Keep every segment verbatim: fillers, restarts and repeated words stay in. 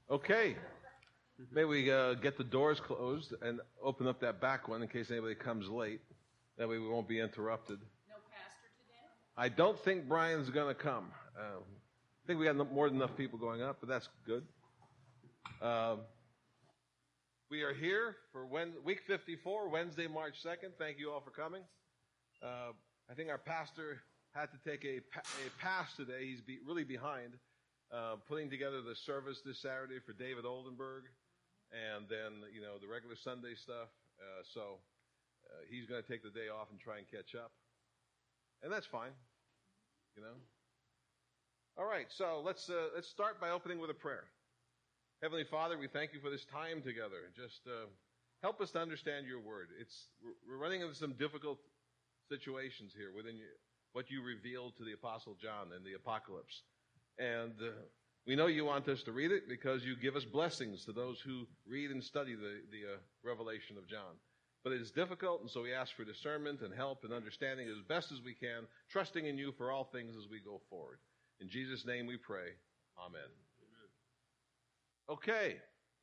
Okay. Maybe we uh, get the doors closed and open up that back one in case anybody comes late. That way we won't be interrupted. No pastor today? I don't think Brian's going to come. Uh, I think we got more than enough people going up, but that's good. Uh, we are here for when, week fifty-four, Wednesday, March second. Thank you all for coming. Uh, I think our pastor had to take a, a pass today. He's be, really behind uh, putting together the service this Saturday for David Oldenburg. And then, you know, the regular Sunday stuff. Uh, so uh, he's going to take the day off and try and catch up. And that's fine, you know. All right, so let's uh, let's start by opening with a prayer. Heavenly Father, we thank you for this time together. Just uh, help us to understand your word. It's we're running into some difficult situations here within you, what you revealed to the Apostle John in the Apocalypse. And uh, we know you want us to read it because you give us blessings to those who read and study the, the uh, revelation of John. But it is difficult, and so we ask for discernment and help and understanding as best as we can, trusting in you for all things as we go forward. In Jesus' name we pray. Amen. Amen. Okay.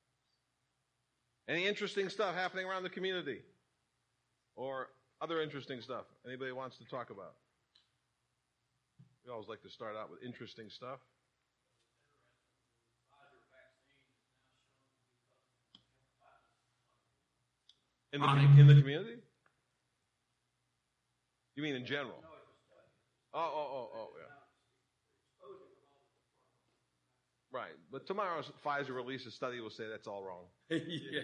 Any interesting stuff happening around the community? Or other interesting stuff anybody wants to talk about? We always like to start out with interesting stuff. In the, in the community? You mean in general? Oh, oh, oh, oh, yeah. Right. But tomorrow's Pfizer releases study will say that's all wrong. Yeah.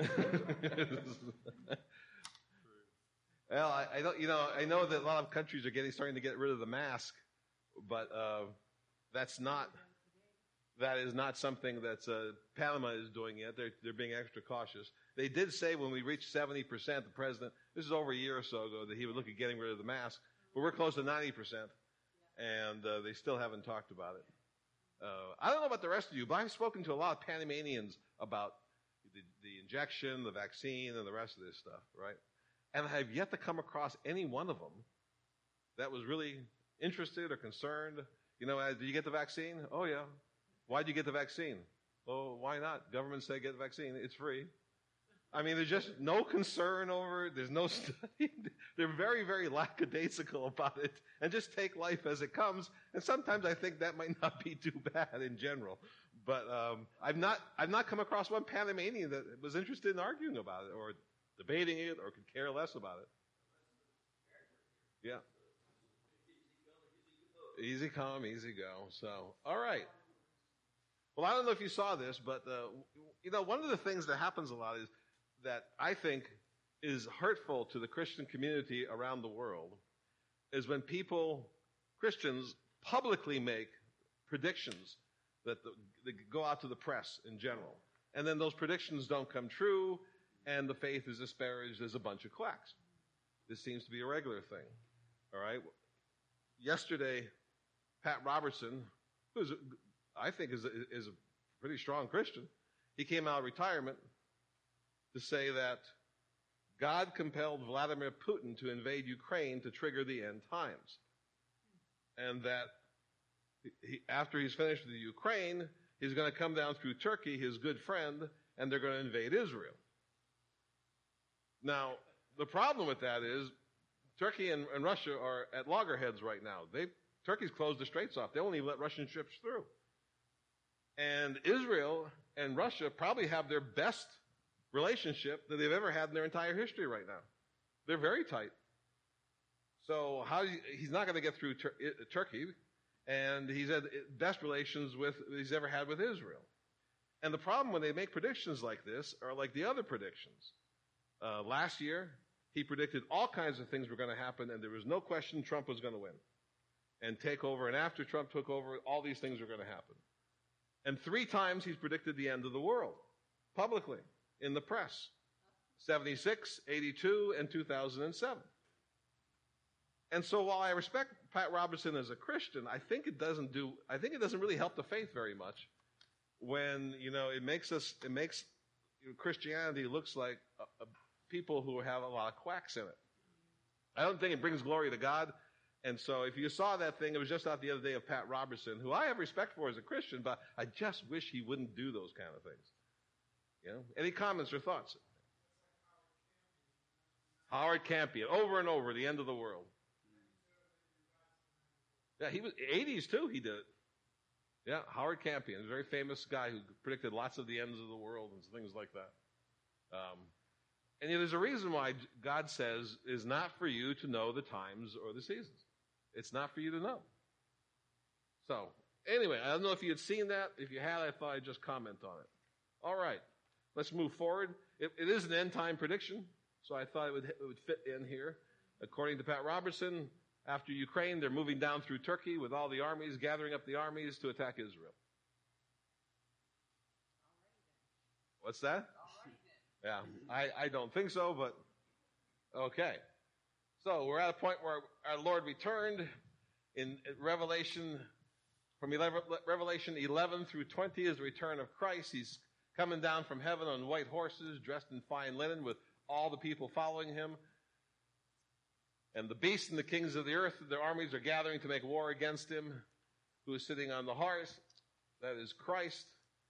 Well, I, I don't, you know, I know that a lot of countries are getting, starting to get rid of the mask, but uh, that's not, that is not something that uh, Panama is doing yet. They're, they're being extra cautious. They did say when we reached seventy percent, the president, this is over a year or so ago, that he would look at getting rid of the mask. But we're close to ninety percent, and uh, they still haven't talked about it. Uh, I don't know about the rest of you, but I've spoken to a lot of Panamanians about the, the injection, the vaccine, and the rest of this stuff, right? And I have yet to come across any one of them that was really interested or concerned. You know, did you get the vaccine? Oh, yeah. Why'd you get the vaccine? Oh, why not? Government said get the vaccine. It's free. I mean, there's just no concern over it. There's no study. They're very, very lackadaisical about it and just take life as it comes. And sometimes I think that might not be too bad in general. But um, I've not I've not come across one Panamanian that was interested in arguing about it or debating it or could care less about it. Yeah. Easy come, easy go. So, all right. Well, I don't know if you saw this, but, uh, you know, one of the things that happens a lot is that I think is hurtful to the Christian community around the world is when people, Christians, publicly make predictions that, the, that go out to the press in general. And then those predictions don't come true, and the faith is disparaged as a bunch of quacks. This seems to be a regular thing. All right? Yesterday, Pat Robertson, who's, I think, is a, is a pretty strong Christian, he came out of retirement to say that God compelled Vladimir Putin to invade Ukraine to trigger the end times. And that he, after he's finished with the Ukraine, he's going to come down through Turkey, his good friend, and they're going to invade Israel. Now, the problem with that is Turkey and, and Russia are at loggerheads right now. They Turkey's closed the straits off. They won't even let Russian ships through. And Israel and Russia probably have their best relationship that they've ever had in their entire history right now. They're very tight. So how he's not going to get through Tur- Turkey, and he's had best relations with he's ever had with Israel. And the problem when they make predictions like this are like the other predictions. Uh, last year, he predicted all kinds of things were going to happen, and there was no question Trump was going to win and take over. And after Trump took over, all these things were going to happen. And three times he's predicted the end of the world, publicly, in the press. seventy-six, eighty-two, and two thousand seven. And so while I respect Pat Robertson as a Christian, I think it doesn't do, I think it doesn't really help the faith very much when, you know, it makes us, it makes you know, Christianity looks like a, a people who have a lot of quacks in it. I don't think it brings glory to God And so if you saw that thing, it was just out the other day of Pat Robertson, who I have respect for as a Christian, but I just wish he wouldn't do those kind of things. You know? Any comments or thoughts? Howard Campion, over and over, the end of the world. Yeah, he was eighties too. He did it. Yeah, Howard Campion, a very famous guy who predicted lots of the ends of the world and things like that. Um, and you know, there's a reason why God says is not for you to know the times or the seasons. It's not for you to know. So, anyway, I don't know if you had seen that. If you had, I thought I'd just comment on it. All right, let's move forward. It, it is an end-time prediction, so I thought it would, it would fit in here. According to Pat Robertson, after Ukraine, they're moving down through Turkey with all the armies, gathering up the armies to attack Israel. What's that? Yeah, I, I don't think so, but okay. So we're at a point where our Lord returned in Revelation, from eleven, Revelation eleven through twenty is the return of Christ. He's coming down from heaven on white horses, dressed in fine linen, with all the people following him. And the beast and the kings of the earth, their armies are gathering to make war against him, who is sitting on the horse. That is Christ.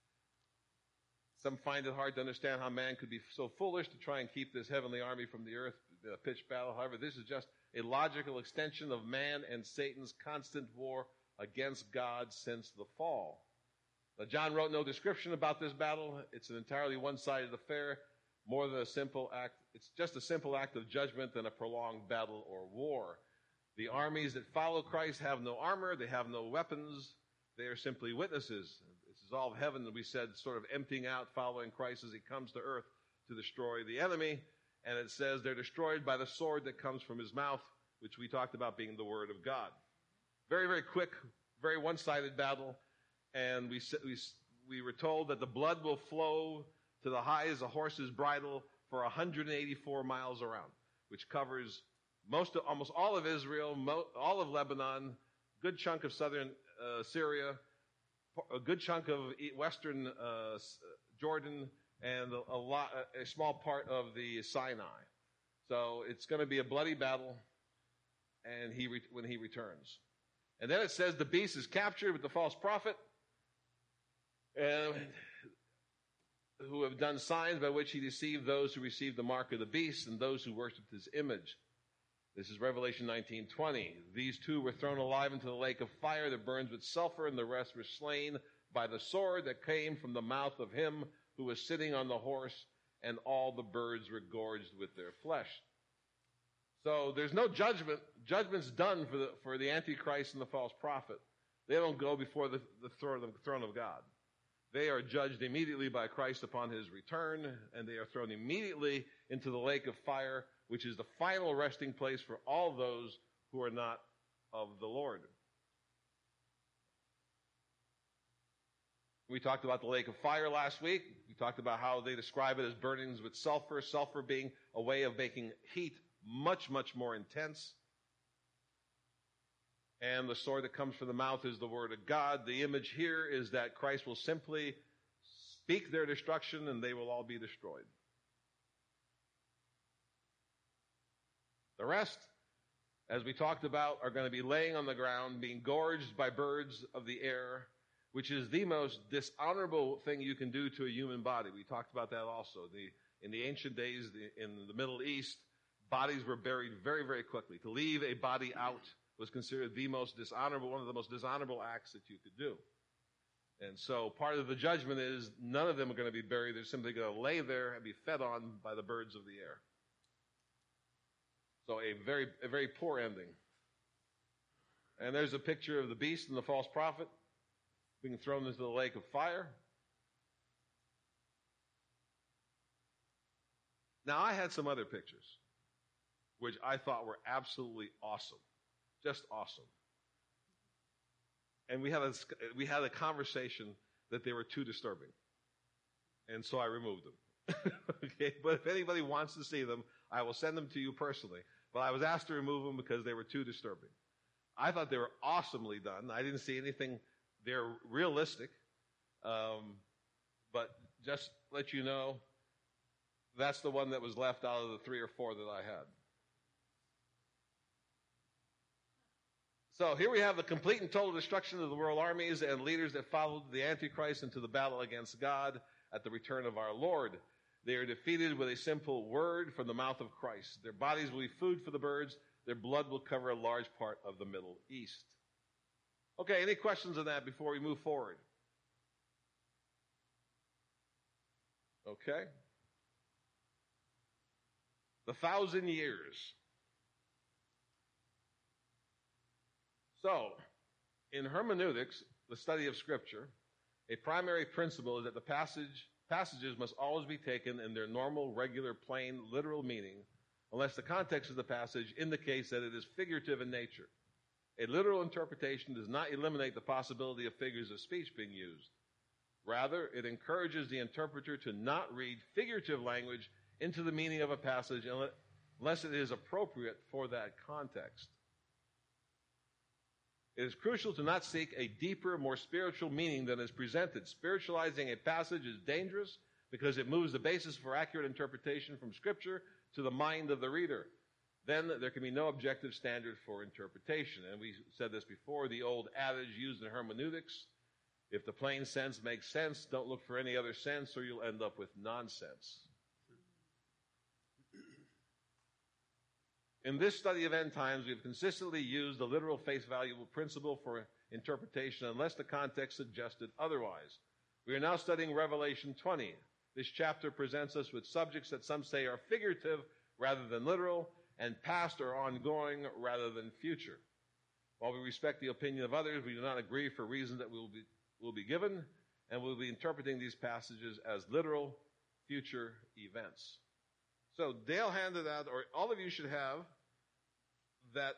Some find it hard to understand how man could be so foolish to try and keep this heavenly army from the earth, a pitched battle. However, this is just a logical extension of man and Satan's constant war against God since the fall. Now, John wrote no description about this battle. It's an entirely one-sided affair, more than a simple act. It's just a simple act of judgment than a prolonged battle or war. The armies that follow Christ have no armor. They have no weapons. They are simply witnesses. This is all of heaven, we said, sort of emptying out, following Christ as he comes to earth to destroy the enemy. And it says they're destroyed by the sword that comes from his mouth, which we talked about being the word of God. Very, very quick, very one-sided battle. And we, we, we were told that the blood will flow to the high as a horse's bridle for one hundred eighty-four miles around, which covers most of, almost all of Israel, mo, all of Lebanon, good chunk of southern uh, Syria, a good chunk of western uh, Jordan, and a, a, lot, a small part of the Sinai. So it's going to be a bloody battle, and he re, when he returns. And then it says the beast is captured with the false prophet, and who have done signs by which he deceived those who received the mark of the beast and those who worshipped his image. This is Revelation nineteen twenty. These two were thrown alive into the lake of fire that burns with sulfur, and the rest were slain by the sword that came from the mouth of him who was sitting on the horse, and all the birds were gorged with their flesh. So there's no judgment. Judgment's done for the, for the Antichrist and the false prophet. They don't go before the, the throne, the throne of God. They are judged immediately by Christ upon his return, and they are thrown immediately into the lake of fire, which is the final resting place for all those who are not of the Lord. We talked about the lake of fire last week. We talked about how they describe it as burnings with sulfur, sulfur being a way of making heat much, much more intense. And the sword that comes from the mouth is the word of God. The image here is that Christ will simply speak their destruction and they will all be destroyed. The rest, as we talked about, are going to be laying on the ground, being gorged by birds of the air, which is the most dishonorable thing you can do to a human body. We talked about that also. The, in the ancient days, the, in the Middle East, bodies were buried very, very quickly. To leave a body out was considered the most dishonorable, one of the most dishonorable acts that you could do. And so part of the judgment is none of them are going to be buried. They're simply going to lay there and be fed on by the birds of the air. So a very, a very poor ending. And there's a picture of the beast and the false prophet being thrown into the lake of fire. Now, I had some other pictures, which I thought were absolutely awesome. Just awesome. And we had a, we had a conversation that they were too disturbing. And so I removed them. Okay, but if anybody wants to see them, I will send them to you personally. But I was asked to remove them because they were too disturbing. I thought they were awesomely done. I didn't see anything. They're realistic. Um, but just let you know, that's the one that was left out of the three or four that I had. So here we have the complete and total destruction of the world armies and leaders that followed the Antichrist into the battle against God at the return of our Lord. They are defeated with a simple word from the mouth of Christ. Their bodies will be food for the birds. Their blood will cover a large part of the Middle East. Okay, any questions on that before we move forward? Okay. The thousand years. So, in hermeneutics, the study of Scripture, a primary principle is that the passage, passages must always be taken in their normal, regular, plain, literal meaning, unless the context of the passage indicates that it is figurative in nature. A literal interpretation does not eliminate the possibility of figures of speech being used. Rather, it encourages the interpreter to not read figurative language into the meaning of a passage unless it is appropriate for that context. It is crucial to not seek a deeper, more spiritual meaning than is presented. Spiritualizing a passage is dangerous because it moves the basis for accurate interpretation from Scripture to the mind of the reader. Then there can be no objective standard for interpretation. And we said this before, the old adage used in hermeneutics, if the plain sense makes sense, don't look for any other sense or you'll end up with nonsense. In this study of end times, we have consistently used the literal face value principle for interpretation unless the context suggested otherwise. We are now studying Revelation twenty. This chapter presents us with subjects that some say are figurative rather than literal, and past or ongoing rather than future. While we respect the opinion of others, we do not agree for reasons that will be, will be given, and we'll be interpreting these passages as literal future events. So Dale handed out, or all of you should have, that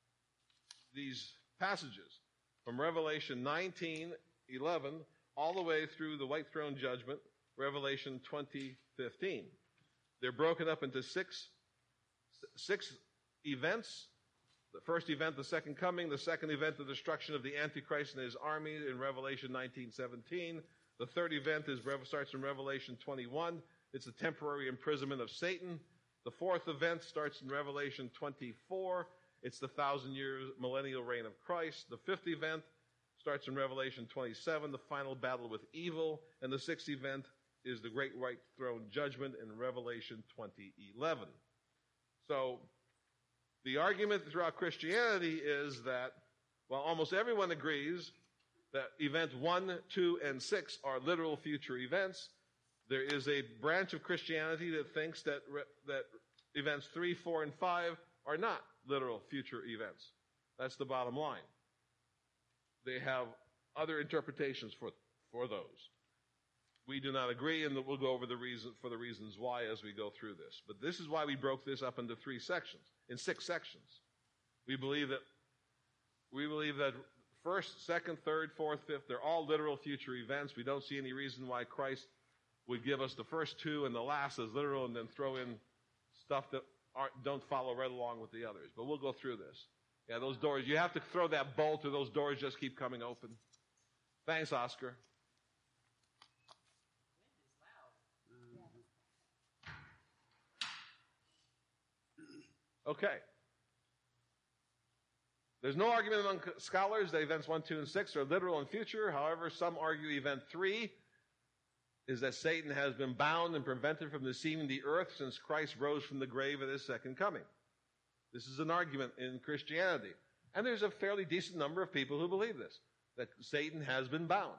these passages from Revelation nineteen eleven all the way through the white throne judgment, Revelation twenty fifteen. They're broken up into six, six events. The first event, the second coming. The second event, the destruction of the Antichrist and his army in Revelation nineteen seventeen. The third event is starts in Revelation twenty-one. It's the temporary imprisonment of Satan. The fourth event starts in Revelation twenty-four. It's the thousand year millennial reign of Christ. The fifth event starts in Revelation twenty-seven, the final battle with evil. And the sixth event is the great white throne judgment in Revelation twenty eleven. So the argument throughout Christianity is that, while almost everyone agrees that event one, two, and six are literal future events, there is a branch of Christianity that thinks that that events three, four, and five are not literal future events. That's the bottom line. They have other interpretations for, for those. We do not agree, and we'll go over the reason for the reasons why as we go through this. But this is why we broke this up into three sections, in six sections. We believe that we believe that first, second, third, fourth, fifth, they're all literal future events. We don't see any reason why Christ would give us the first two and the last as literal and then throw in stuff that aren't, don't follow right along with the others. But we'll go through this. Yeah, those doors, you have to throw that bolt or those doors just keep coming open. Thanks, Oscar. Okay. There's no argument among scholars that events one, two, and six are literal and future. However, some argue event three is that Satan has been bound and prevented from deceiving the earth since Christ rose from the grave at his second coming. This is an argument in Christianity. And there's a fairly decent number of people who believe this, that Satan has been bound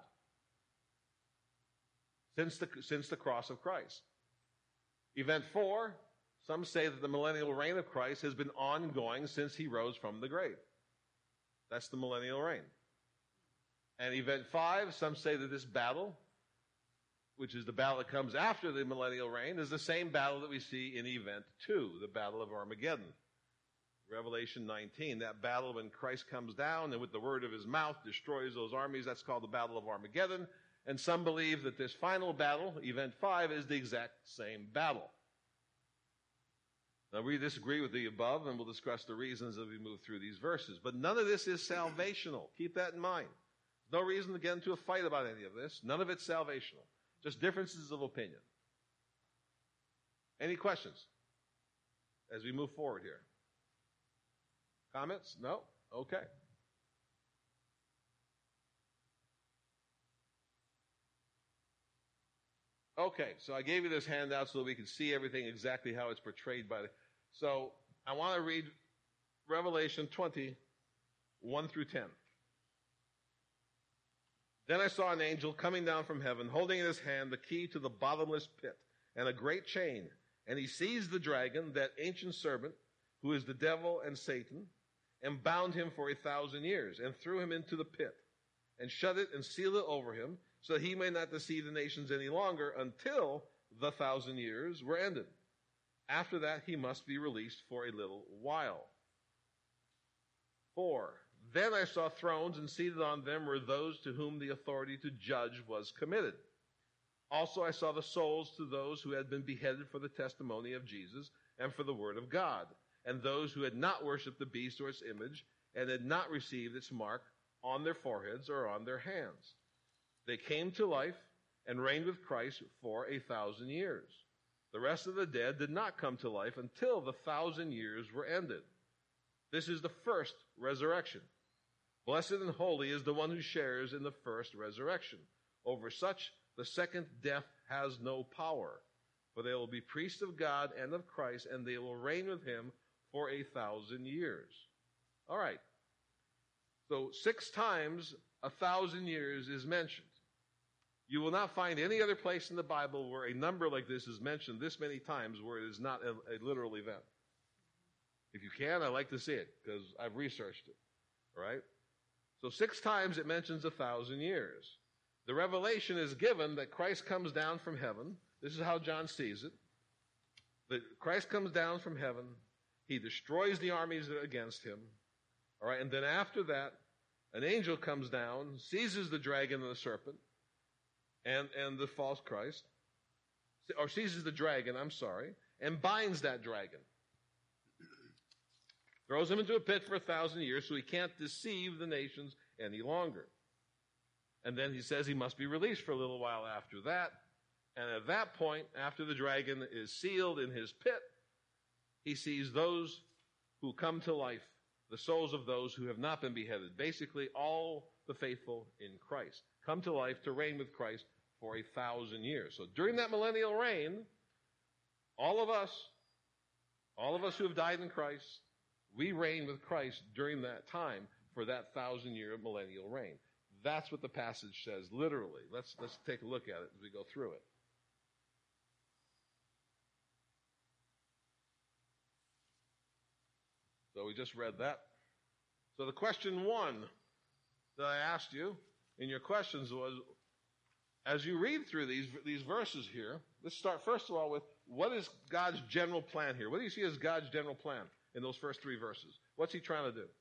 since the, since the cross of Christ. Event four, some say that the millennial reign of Christ has been ongoing since he rose from the grave. That's the millennial reign. And event five, some say that this battle, which is the battle that comes after the millennial reign, is the same battle that we see in event two, the battle of Armageddon. Revelation nineteen, that battle when Christ comes down and with the word of his mouth destroys those armies, that's called the Battle of Armageddon. And some believe that this final battle, event five, is the exact same battle. Now, we disagree with the above, and we'll discuss the reasons as we move through these verses. But none of this is salvational. Keep that in mind. There's no reason to get into a fight about any of this. None of it's salvational. Just differences of opinion. Any questions as we move forward here? Comments? No? Okay. Okay, so I gave you this handout so that we could see everything exactly how it's portrayed by the... So I want to read Revelation twenty, one through ten. Then I saw an angel coming down from heaven, holding in his hand the key to the bottomless pit and a great chain. And he seized the dragon, that ancient serpent, who is the devil and Satan, and bound him for a thousand years, and threw him into the pit, and shut it and sealed it over him, so that he may not deceive the nations any longer until the thousand years were ended. After that, he must be released for a little while. Four. Then I saw thrones, and seated on them were those to whom the authority to judge was committed. Also I saw the souls to those who had been beheaded for the testimony of Jesus and for the word of God, and those who had not worshipped the beast or its image, and had not received its mark on their foreheads or on their hands. They came to life and reigned with Christ for a thousand years. The rest of the dead did not come to life until the thousand years were ended. This is the first resurrection. Blessed and holy is the one who shares in the first resurrection. Over such, the second death has no power, for they will be priests of God and of Christ, and they will reign with him for a thousand years. All right. So six times a thousand years is mentioned. You will not find any other place in the Bible where a number like this is mentioned this many times where it is not a, a literal event. If you can, I'd like to see it because I've researched it. All right? So six times it mentions a thousand years. The revelation is given that Christ comes down from heaven. This is how John sees it. That Christ comes down from heaven. He destroys the armies against him. All right? And then after that, an angel comes down, seizes the dragon and the serpent, and, and the false Christ, or seizes the dragon, I'm sorry, and binds that dragon. Throws him into a pit for a thousand years so he can't deceive the nations any longer. And then he says he must be released for a little while after that. And at that point, after the dragon is sealed in his pit, he sees those who come to life, the souls of those who have not been beheaded. Basically, all the faithful in Christ come to life to reign with Christ for a thousand years. So during that millennial reign, all of us, all of us who have died in Christ, we reign with Christ during that time for that thousand-year millennial reign. That's what the passage says, literally. Let's, let's take a look at it as we go through it. So we just read that. So the question one that I asked you in your questions was, as you read through these, these verses here, let's start first of all with, what is God's general plan here? What do you see as God's general plan in those first three verses? What's he trying to do?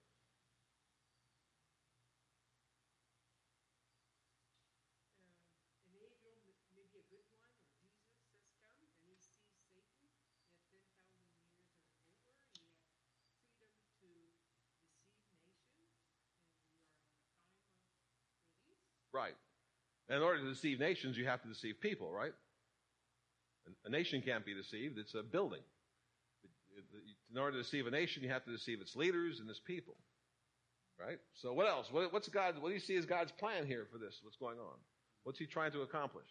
Right. In order to deceive nations, you have to deceive people, right? A nation can't be deceived. It's a building. In order to deceive a nation, you have to deceive its leaders and its people, right? So what else? What, what's God? What do you see as God's plan here for this? What's going on? What's he trying to accomplish?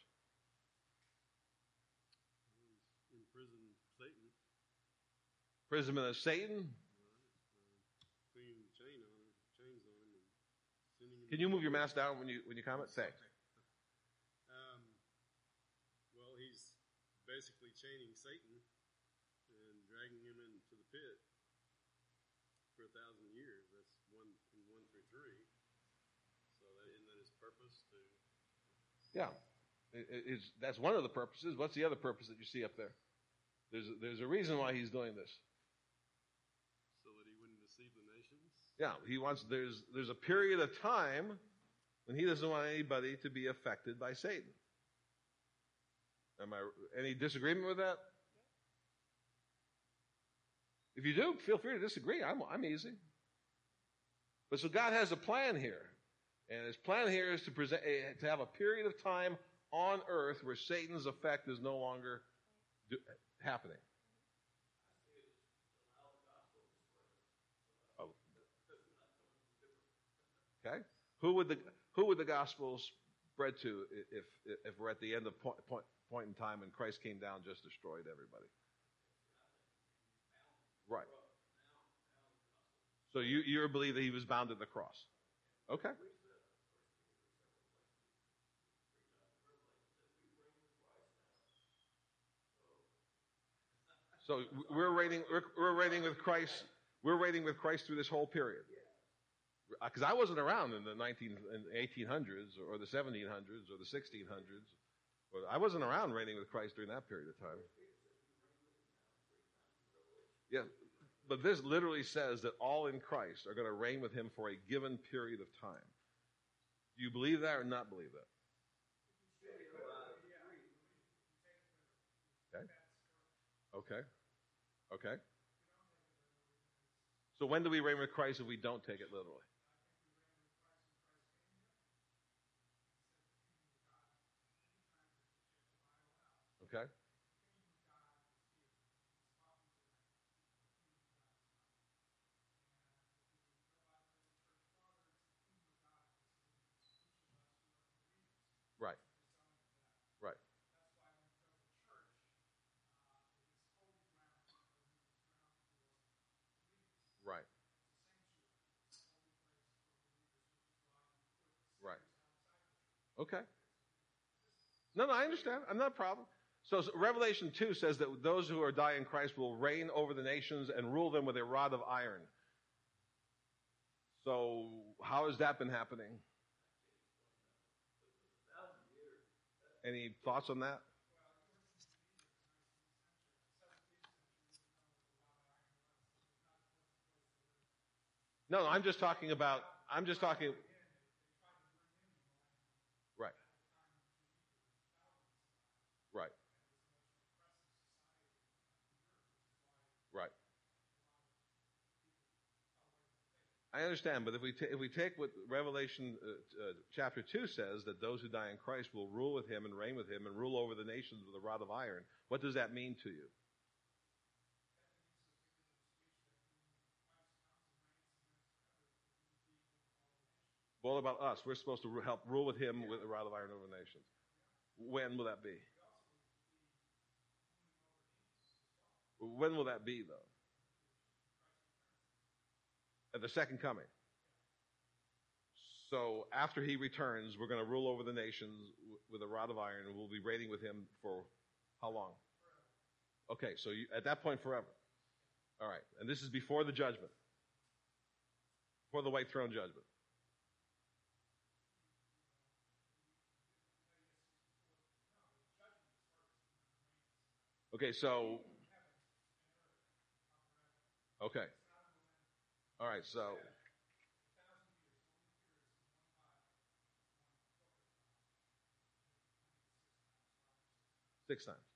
Imprison Satan. Imprisonment of Satan? Putting chain on him, chains on him, and sending him. Can you move your mask down when you when you comment? Thanks. Um, well, he's basically chaining Satan and dragging him into the pit for a thousand years. That's one in one through three. So that isn't that his purpose to? Yeah, it, it, it's, that's one of the purposes. What's the other purpose that you see up there? There's a, there's a reason why he's doing this. So that he wouldn't deceive the nations. Yeah, he wants. There's there's a period of time when he doesn't want anybody to be affected by Satan. Am I any disagreement with that? If you do, feel free to disagree. I'm I'm easy. But so God has a plan here, and his plan here is to present to have a period of time on earth where Satan's effect is no longer do, happening. Oh. Okay. Who would the who would the gospels spread to if if we're at the end of point, point, point in time and Christ came down and just destroyed everybody. Right. So you you believe that he was bound at the cross. Okay. So we're reigning we're, we're reigning with Christ. We're reigning with Christ through this whole period. Because I wasn't around in the nineteen, in eighteen hundreds or the seventeen hundreds or the sixteen hundreds. I wasn't around reigning with Christ during that period of time. Yeah, but this literally says that all in Christ are going to reign with him for a given period of time. Do you believe that or not believe that? Okay. Okay. Okay. So when do we reign with Christ if we don't take it literally? Okay. Right. Right. Right. Right. Okay. No, no, I understand. I'm not a problem. So, so Revelation two says that those who are dying in Christ will reign over the nations and rule them with a rod of iron. So how has that been happening? Any thoughts on that? No, no, I'm just talking about, I'm just talking. Right. Right. Right. I understand, but if we, ta- if we take what Revelation uh, uh, chapter two says, that those who die in Christ will rule with him and reign with him and rule over the nations with a rod of iron, what does that mean to you? What about us? We're supposed to help rule with him with a rod of iron over nations. When will that be? When will that be, though? At the second coming. So after he returns, we're going to rule over the nations with a rod of iron, and we'll be reigning with him for how long? Okay, so you, at that point, forever. All right, and this is before the judgment, before the white throne judgment. Okay, so, okay. All right, so, six times.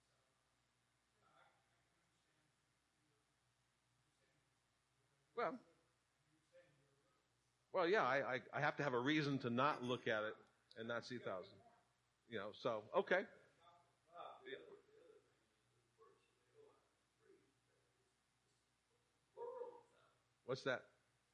Well, well, yeah, I, I, I have to have a reason to not look at it and not see thousand. You know, so, okay. What's that?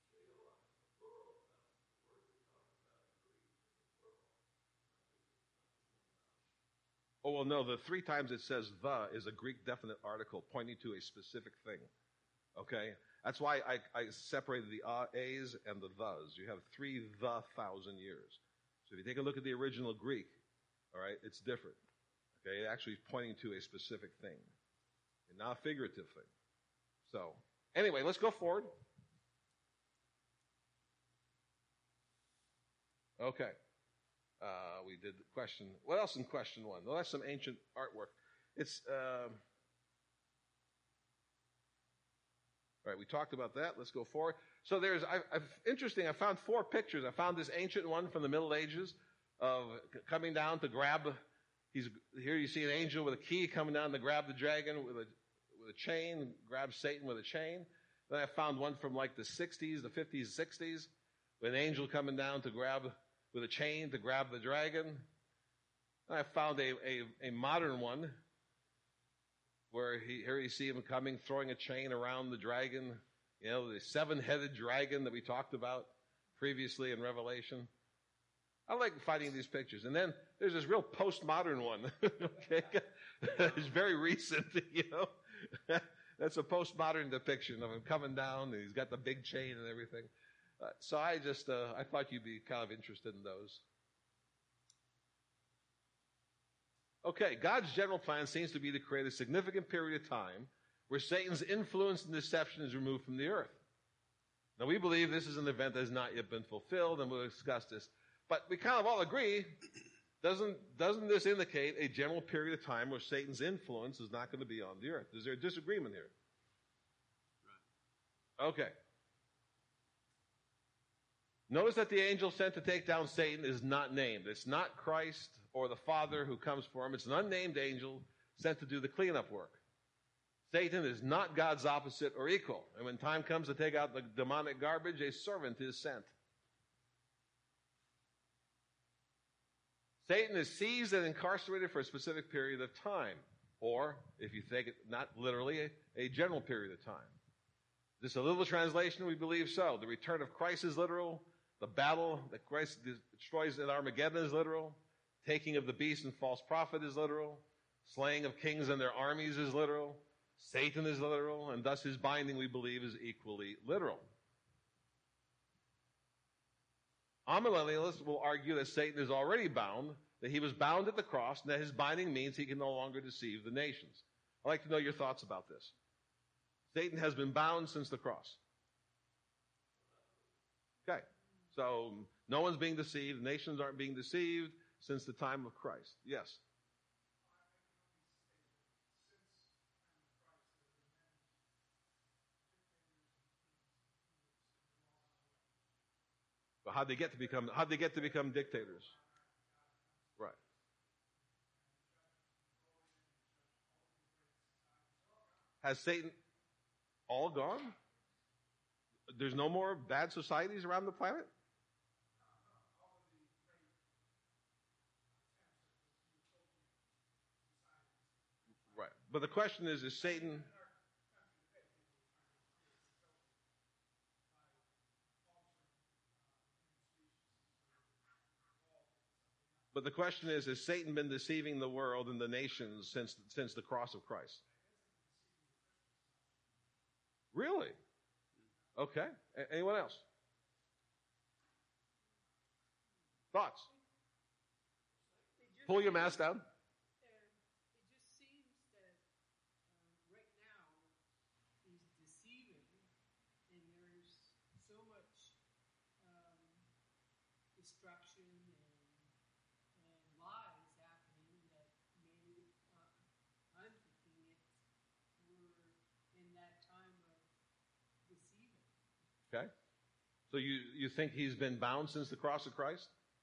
Oh, well, no, the three times it says the is a Greek definite article pointing to a specific thing. Okay? That's why I, I separated the uh, a's and the thes. You have three the thousand years. So if you take a look at the original Greek, all right, it's different. Okay? It actually is pointing to a specific thing and not a figurative thing. So, anyway, let's go forward. Okay. Uh, we did the question. What else in question one? Well, that's some ancient artwork. It's, um, all right, we talked about that. Let's go forward. So there's, I, I've, interesting, I found four pictures. I found this ancient one from the Middle Ages of coming down to grab, he's, here you see an angel with a key coming down to grab the dragon with a, with a chain, grab Satan with a chain. Then I found one from like the sixties, the fifties, sixties, with an angel coming down to grab with a chain to grab the dragon. And I found a, a, a modern one where he, here you see him coming, throwing a chain around the dragon, you know, the seven-headed dragon that we talked about previously in Revelation. I like finding these pictures. And then there's this real postmodern one. Okay, it's very recent, you know. That's a postmodern depiction of him coming down, and he's got the big chain and everything. Uh, so I just, uh, I thought you'd be kind of interested in those. Okay, God's general plan seems to be to create a significant period of time where Satan's influence and deception is removed from the earth. Now, we believe this is an event that has not yet been fulfilled, and we'll discuss this. But we kind of all agree, doesn't, doesn't this indicate a general period of time where Satan's influence is not going to be on the earth? Is there a disagreement here? Right. Okay. Notice that the angel sent to take down Satan is not named. It's not Christ or the Father who comes for him. It's an unnamed angel sent to do the cleanup work. Satan is not God's opposite or equal. And when time comes to take out the demonic garbage, a servant is sent. Satan is seized and incarcerated for a specific period of time. Or, if you take it not literally, a, a general period of time. Is this a literal translation? We believe so. The return of Christ is literal. The battle that Christ destroys at Armageddon is literal. Taking of the beast and false prophet is literal. Slaying of kings and their armies is literal. Satan is literal, and thus his binding, we believe, is equally literal. Amillennialists will argue that Satan is already bound, that he was bound at the cross, and that his binding means he can no longer deceive the nations. I'd like to know your thoughts about this. Satan has been bound since the cross. Okay, so no one's being deceived, nations aren't being deceived since the time of Christ. Yes? But how'd they get to become, how'd they get to become dictators? Right. Has Satan all gone? There's no more bad societies around the planet? Right. But the question is, is Satan... But the question is, has Satan been deceiving the world and the nations since, since the cross of Christ? Really? Okay. A- anyone else? Thoughts? Pull your mask down. Destruction and, and lies happening that maybe uh, I'm thinking it we're in that time of deceiving. Okay. So you, you think he's been bound since the cross of Christ?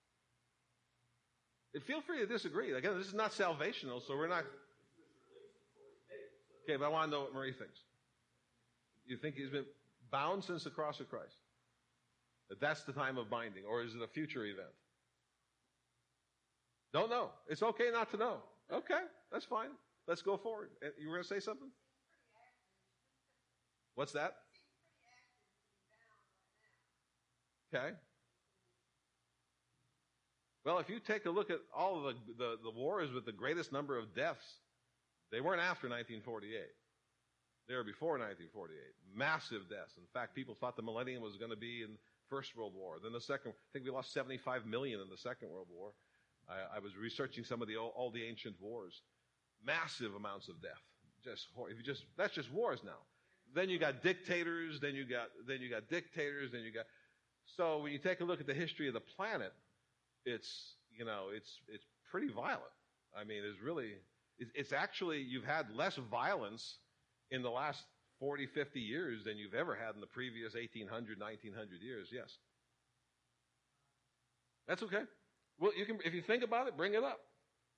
And feel free to disagree. Again, this is not salvational, so we're not... Okay, but I want to know what Marie thinks. You think he's been bound since the cross of Christ? That that's the time of binding, or is it a future event? Don't know. It's okay not to know. Okay, that's fine. Let's go forward. You were going to say something? What's that? Okay. Well, if you take a look at all of the, the, the wars with the greatest number of deaths, they weren't after nineteen forty-eight. They were before nineteen forty-eight. Massive deaths. In fact, people thought the millennium was going to be in First World War. Then the Second, I think we lost seventy-five million in the Second World War. I, I was researching some of the all, all the ancient wars. Massive amounts of death. Just if you just that's just wars now. Then you got dictators. Then you got then you got dictators. Then you got. So when you take a look at the history of the planet, it's you know it's it's pretty violent. I mean, it's really it's, it's actually you've had less violence in the last forty, fifty years than you've ever had in the previous eighteen hundred, nineteen hundred years. Yes. That's okay. Well, you can, if you think about it, bring it up.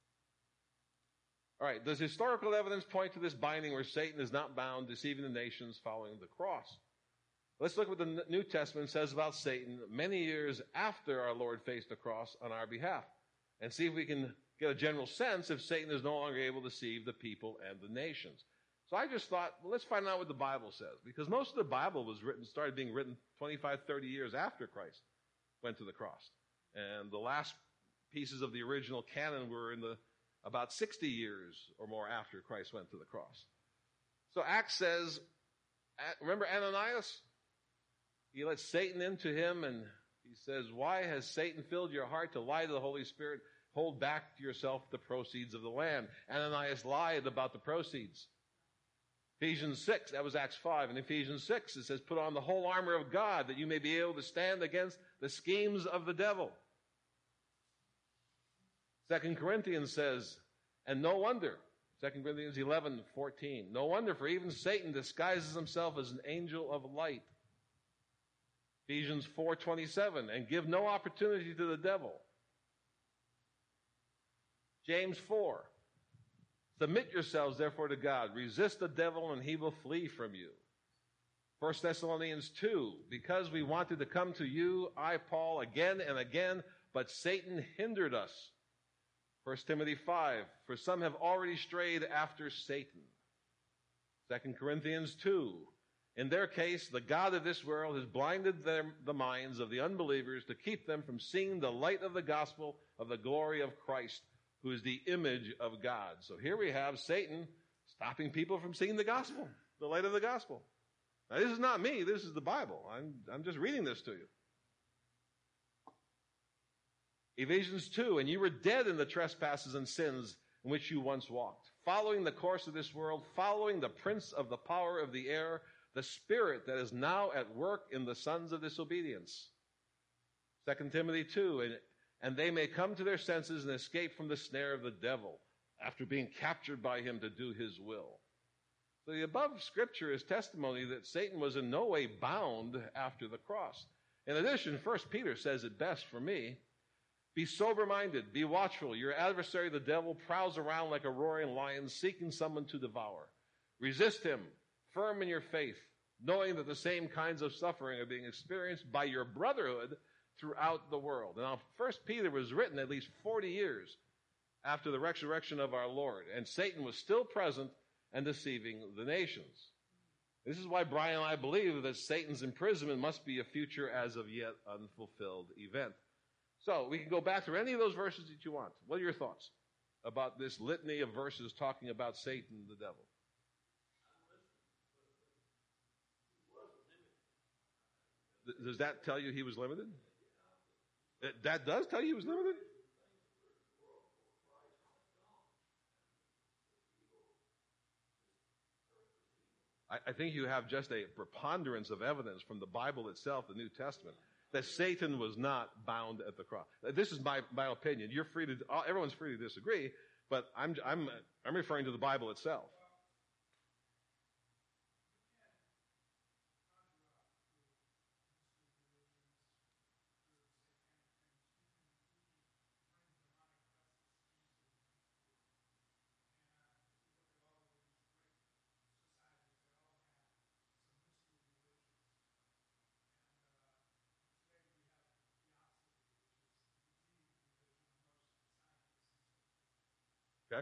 All right. Does historical evidence point to this binding where Satan is not bound, deceiving the nations following the cross? Let's look what the New Testament says about Satan many years after our Lord faced the cross on our behalf, and see if we can get a general sense if Satan is no longer able to deceive the people and the nations. So I just thought, well, let's find out what the Bible says. Because most of the Bible was written, started being written twenty-five, thirty years after Christ went to the cross. And the last pieces of the original canon were in the about sixty years or more after Christ went to the cross. So Acts says, remember Ananias? He let Satan into him, and he says, why has Satan filled your heart to lie to the Holy Spirit? Hold back to yourself the proceeds of the land. Ananias lied about the proceeds. Ephesians six, that was Acts five. In Ephesians six, it says, put on the whole armor of God that you may be able to stand against the schemes of the devil. Second Corinthians says, and no wonder, Second Corinthians eleven fourteen, no wonder, for even Satan disguises himself as an angel of light. Ephesians four twenty-seven, and give no opportunity to the devil. James four, submit yourselves therefore to God. Resist the devil and he will flee from you. First Thessalonians two, because we wanted to come to you, I, Paul, again and again, but Satan hindered us. First Timothy five, for some have already strayed after Satan. Second Corinthians two, in their case, the God of this world has blinded them, the minds of the unbelievers to keep them from seeing the light of the gospel of the glory of Christ, who is the image of God. So here we have Satan stopping people from seeing the gospel, the light of the gospel. Now, this is not me. This is the Bible. I'm, I'm just reading this to you. Ephesians two, and you were dead in the trespasses and sins in which you once walked, following the course of this world, following the prince of the power of the air, the spirit that is now at work in the sons of disobedience. Second Timothy two, and, and they may come to their senses and escape from the snare of the devil after being captured by him to do his will. So the above scripture is testimony that Satan was in no way bound after the cross. In addition, First Peter says it best for me, be sober-minded, be watchful. Your adversary, the devil, prowls around like a roaring lion, seeking someone to devour. Resist him, firm in your faith, knowing that the same kinds of suffering are being experienced by your brotherhood throughout the world. Now, First Peter was written at least forty years after the resurrection of our Lord, and Satan was still present and deceiving the nations. This is why Brian and I believe that Satan's imprisonment must be a future as of yet unfulfilled event. So we can go back through any of those verses that you want. What are your thoughts about this litany of verses talking about Satan, the devil? Does that tell you he was limited? That does tell you he was limited? I think you have just a preponderance of evidence from the Bible itself, the New Testament, that Satan was not bound at the cross. This is my, my opinion. You're free to, everyone's free to disagree, but I'm, I'm, I'm referring to the Bible itself. Okay?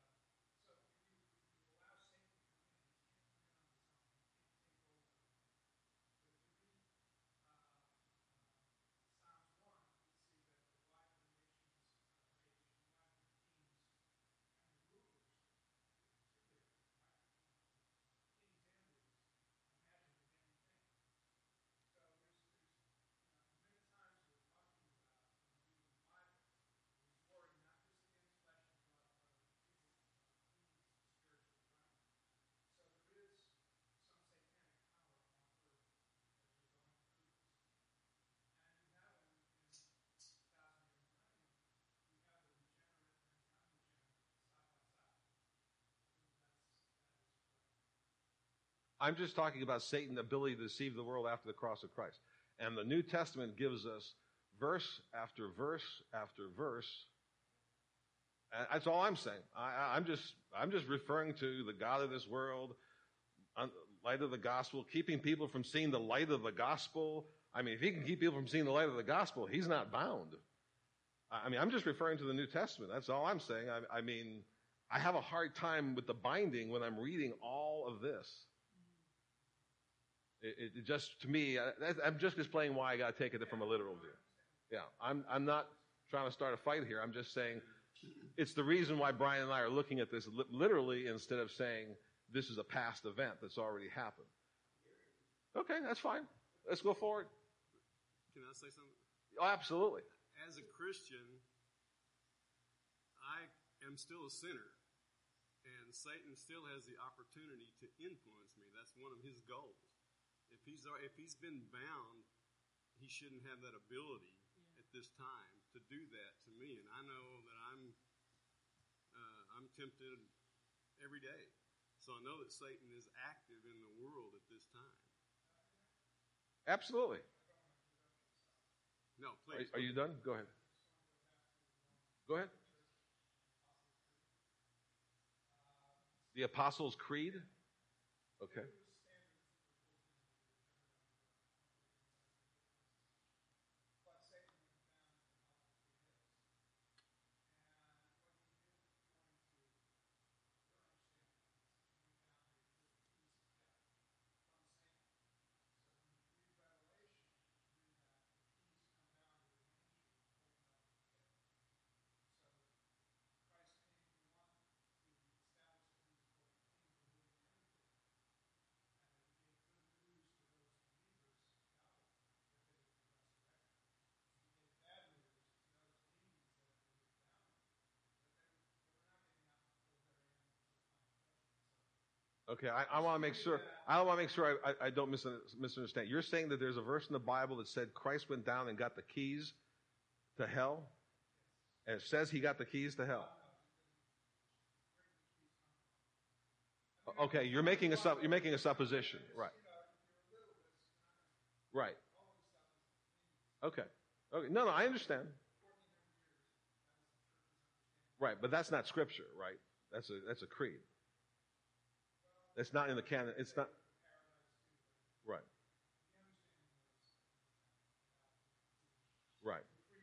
I'm just talking about Satan's ability to deceive the world after the cross of Christ. And the New Testament gives us verse after verse after verse. And that's all I'm saying. I, I'm just, I'm just referring to the God of this world, light of the gospel, keeping people from seeing the light of the gospel. I mean, if he can keep people from seeing the light of the gospel, he's not bound. I mean, I'm just referring to the New Testament. That's all I'm saying. I, I mean, I have a hard time with the binding when I'm reading all of this. It, it just, to me, I, I'm just displaying why I got to take it from a literal view. Yeah, I'm, I'm not trying to start a fight here. I'm just saying it's the reason why Brian and I are looking at this li- literally instead of saying this is a past event that's already happened. Okay, that's fine. Let's go forward. Can I say something? Oh, absolutely. As a Christian, I am still a sinner, and Satan still has the opportunity to influence me. That's one of his goals. If he's if he's been bound, he shouldn't have that ability yeah. at this time to do that to me. And I know that I'm uh, I'm tempted every day, so I know that Satan is active in the world at this time. Absolutely. No, please. Are, are you done? Go ahead. Go ahead. The Apostles' Creed? Okay. Okay, I, I want to make sure. I want to make sure I, I, I don't misunderstand. You're saying that there's a verse in the Bible that said Christ went down and got the keys to hell, and it says he got the keys to hell. Okay, you're making a you're making a supposition, right? Right. Okay. Okay. No, no, I understand. Right, but that's not scripture, right? That's a that's a creed. It's not in the canon. It's not. Right. Right.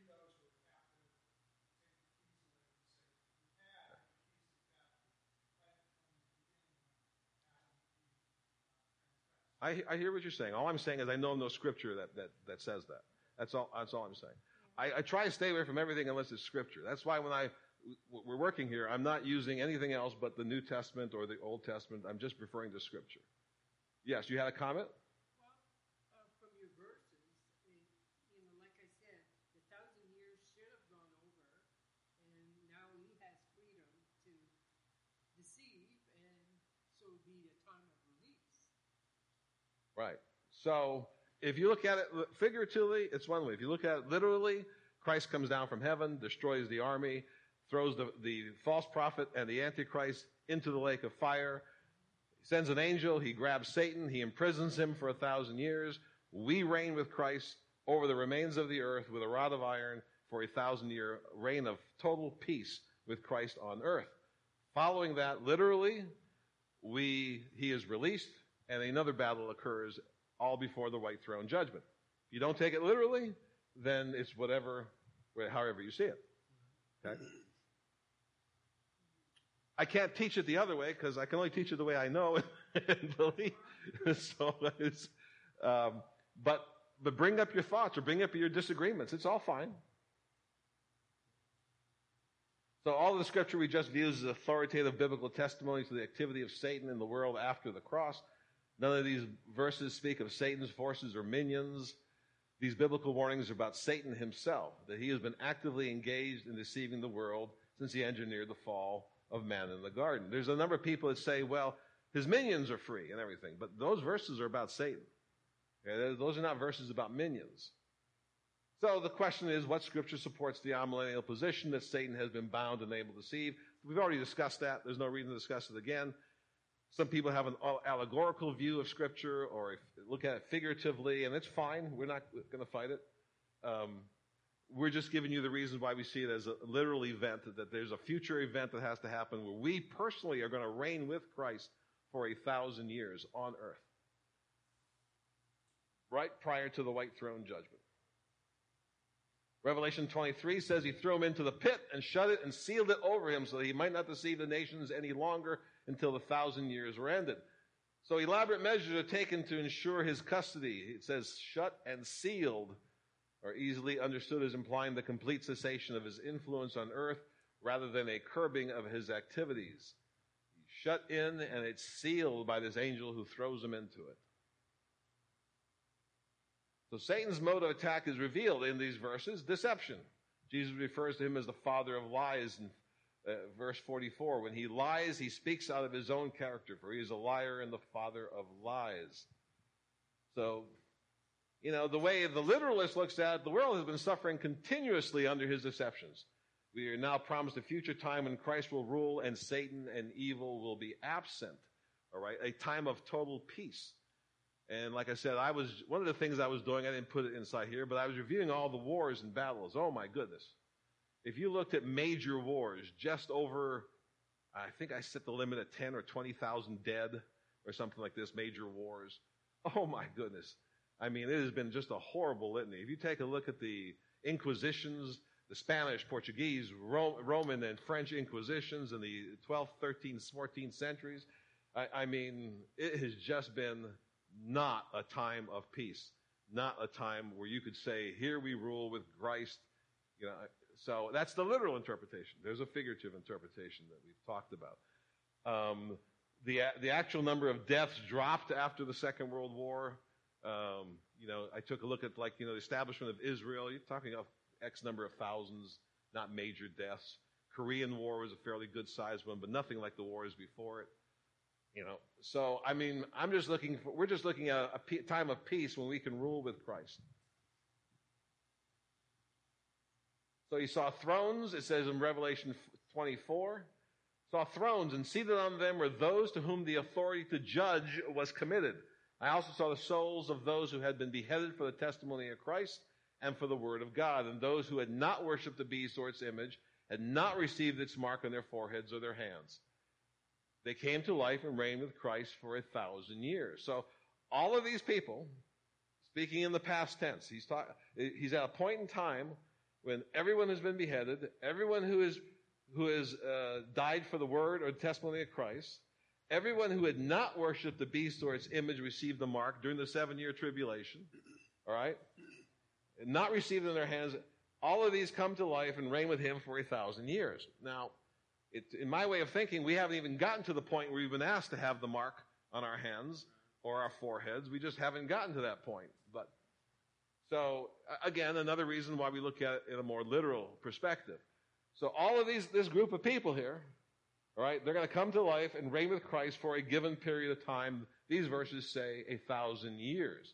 I, I hear what you're saying. All I'm saying is I know no scripture that, that, that says that. That's all. That's all I'm saying. I, I try to stay away from everything unless it's scripture. That's why when I we're working here, I'm not using anything else but the New Testament or the Old Testament. I'm just referring to scripture. Yes, you had a comment? Well, uh, from your verses, it, you know, like I said, the thousand years should have gone over, and now he has freedom to deceive, and so it'd be a time of release. Right. So if you look at it figuratively, it's one way. If you look at it literally, Christ comes down from heaven, destroys the army, throws the, the false prophet and the Antichrist into the lake of fire. He sends an angel. He grabs Satan. He imprisons him for a thousand years. We reign with Christ over the remains of the earth with a rod of iron for a thousand year reign of total peace with Christ on earth. Following that, literally, we he is released and another battle occurs all before the white throne judgment. If you don't take it literally, then it's whatever, however you see it. Okay? I can't teach it the other way because I can only teach it the way I know and believe. So it's, um, but but bring up your thoughts or bring up your disagreements. It's all fine. So all of the scripture we just viewed is authoritative biblical testimony to the activity of Satan in the world after the cross. None of these verses speak of Satan's forces or minions. These biblical warnings are about Satan himself, that he has been actively engaged in deceiving the world since he engineered the fall of man in the garden. There's a number of people that say, well, his minions are free and everything, but those verses are about Satan. Okay, those are not verses about minions. So the question is, what scripture supports the amillennial position that Satan has been bound and able to deceive? We've already discussed that. There's no reason to discuss it again. Some people have an allegorical view of scripture or look at it figuratively, and it's fine. We're not going to fight it. Um, we're just giving you the reasons why we see it as a literal event, that there's a future event that has to happen where we personally are going to reign with Christ for a thousand years on earth, right prior to the white throne judgment. Revelation twenty-three says he threw him into the pit and shut it and sealed it over him so that he might not deceive the nations any longer until the thousand years were ended. So elaborate measures are taken to ensure his custody. It says shut and sealed. are easily understood as implying the complete cessation of his influence on earth rather than a curbing of his activities. He's shut in, and it's sealed by this angel who throws him into it. So Satan's mode of attack is revealed in these verses, deception. Jesus refers to him as the father of lies in uh, verse forty-four. When he lies, he speaks out of his own character, for he is a liar and the father of lies. So, you know, the way the literalist looks at it, the world has been suffering continuously under his deceptions. We are now promised a future time when Christ will rule and Satan and evil will be absent. All right, a time of total peace. And like I said, I was one of the things I was doing, I didn't put it inside here, but I was reviewing all the wars and battles. Oh my goodness. If you looked at major wars, just over, I think I set the limit at ten or twenty thousand dead or something like this, major wars. Oh my goodness. I mean, it has been just a horrible litany. If you take a look at the Inquisitions, the Spanish, Portuguese, Ro- Roman, and French Inquisitions in the twelfth, thirteenth, fourteenth centuries, I, I mean, it has just been not a time of peace, not a time where you could say, here we rule with Christ. You know, so that's the literal interpretation. There's a figurative interpretation that we've talked about. Um, the the actual number of deaths dropped after the Second World War. Um, you know, I took a look at, like, you know, the establishment of Israel. You're talking of X number of thousands, not major deaths. Korean War was a fairly good-sized one, but nothing like the wars before it. You know, so I mean, I'm just looking for. We're just looking at a, a p- time of peace when we can rule with Christ. So he saw thrones. It says in Revelation twenty-four, saw thrones, and seated on them were those to whom the authority to judge was committed. I also saw the souls of those who had been beheaded for the testimony of Christ and for the word of God, and those who had not worshipped the beast or its image, had not received its mark on their foreheads or their hands. They came to life and reigned with Christ for a thousand years. So all of these people, speaking in the past tense, he's, talk, he's at a point in time when everyone has been beheaded, everyone who is who has uh, died for the word or testimony of Christ, everyone who had not worshipped the beast or its image received the mark during the seven-year tribulation, all right? And not received in their hands. All of these come to life and reign with him for a thousand years. Now, It, in my way of thinking, we haven't even gotten to the point where we've been asked to have the mark on our hands or our foreheads. We just haven't gotten to that point. But so, again, another reason why we look at it in a more literal perspective. So all of these, this group of people here, all right, they're going to come to life and reign with Christ for a given period of time. These verses say a thousand years.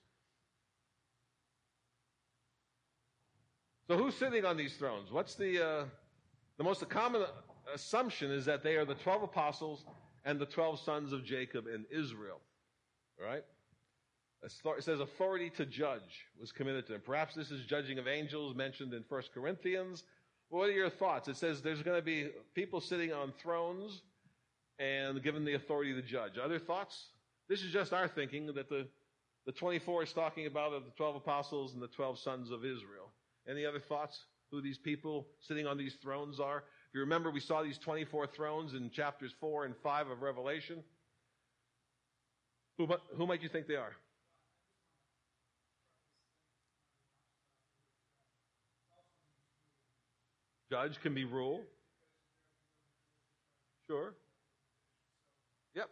So who's sitting on these thrones? What's the uh, the most common assumption is that they are the twelve apostles and the twelve sons of Jacob in Israel. All right? It says authority to judge was committed to them. Perhaps this is judging of angels mentioned in First Corinthians. What are your thoughts? It says there's going to be people sitting on thrones and given the authority to judge. Other thoughts? This is just our thinking that the, the twenty-four is talking about of the twelve apostles and the twelve sons of Israel. Any other thoughts? Who these people sitting on these thrones are? If you remember, we saw these twenty-four thrones in chapters four and five of Revelation. Who, who might you think they are? Judge can be rule. Sure. Yep.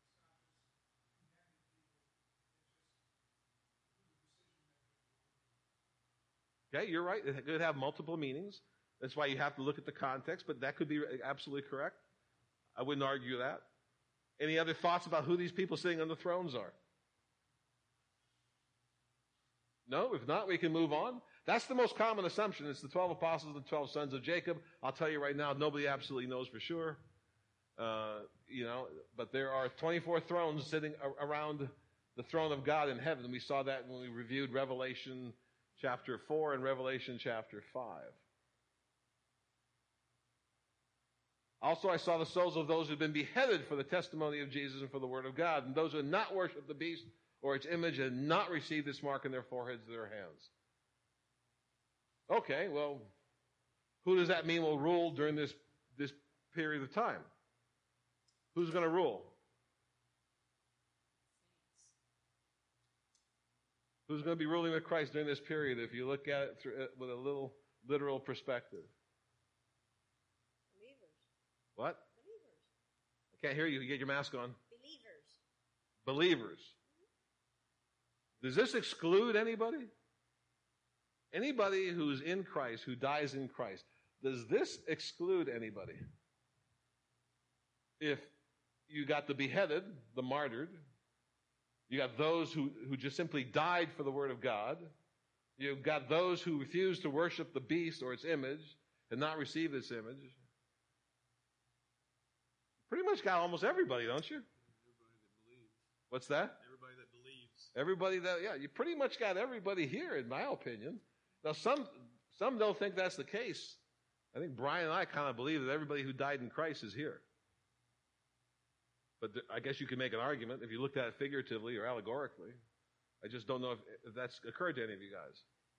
Okay, you're right. It could have multiple meanings. That's why you have to look at the context, but that could be absolutely correct. I wouldn't argue that. Any other thoughts about who these people sitting on the thrones are? No? If not, we can move on. That's the most common assumption. It's the twelve apostles and the twelve sons of Jacob. I'll tell you right now, nobody absolutely knows for sure. Uh, you know, but there are twenty-four thrones sitting around the throne of God in heaven. We saw that when we reviewed Revelation chapter four and Revelation chapter five. Also, I saw the souls of those who had been beheaded for the testimony of Jesus and for the word of God, and those who had not worshipped the beast or its image and not received its mark on their foreheads or their hands. Okay, well, who does that mean will rule during this, this period of time? Who's going to rule? Who's going to be ruling with Christ during this period if you look at it through, uh, with a little literal perspective? Believers. What? Believers. I can't hear you. You get your mask on. Believers. Believers. Does this exclude anybody? Anybody who's in Christ, who dies in Christ, does this exclude anybody? If you got the beheaded, the martyred, you got those who, who just simply died for the Word of God, you've got those who refuse to worship the beast or its image and not receive its image. Pretty much got almost everybody, don't you? Everybody that believes. What's that? Everybody that believes. Everybody that, yeah, you pretty much got everybody here, in my opinion. Now, some some don't think that's the case. I think Brian and I kind of believe that everybody who died in Christ is here. But th- I guess you could make an argument if you looked at it figuratively or allegorically. I just don't know if, if that's occurred to any of you guys.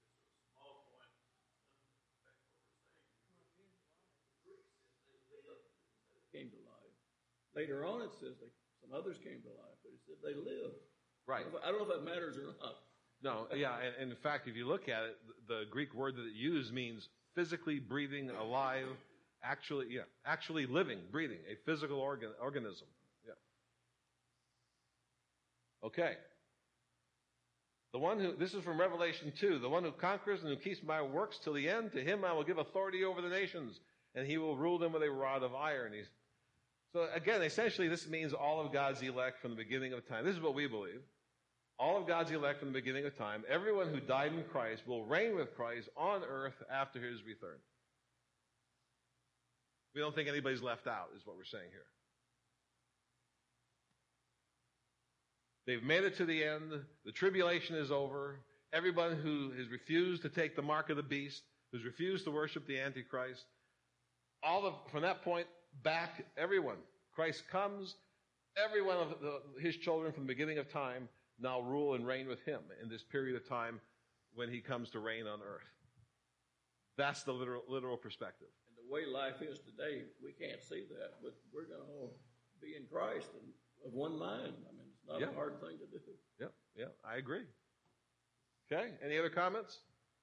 Came to life. Later on, it says they, some others came to life, but it said they lived. Right. I don't know if that matters or not. No, yeah, and, and in fact, if you look at it, the, the Greek word that it used means physically breathing, alive, actually, yeah, actually living, breathing, a physical organ, organism. Yeah. Okay. The one who, this is from Revelation two, the one who conquers and who keeps my works till the end, to him I will give authority over the nations, and he will rule them with a rod of iron. He's, so again, essentially this means all of God's elect from the beginning of time. This is what we believe. All of God's elect from the beginning of time, everyone who died in Christ will reign with Christ on earth after his return. We don't think anybody's left out, is what we're saying here. They've made it to the end. The tribulation is over. Everyone who has refused to take the mark of the beast, who's refused to worship the Antichrist, all of, from that point back, everyone. Christ comes. Every one of the, his children from the beginning of time now rule and reign with him in this period of time when he comes to reign on earth. That's the literal, literal perspective. And the way life is today, we can't see that, but we're going to all be in Christ and of one mind. I mean, it's not Yeah. a hard thing to do. Yeah, yeah, I agree. Okay, any other comments?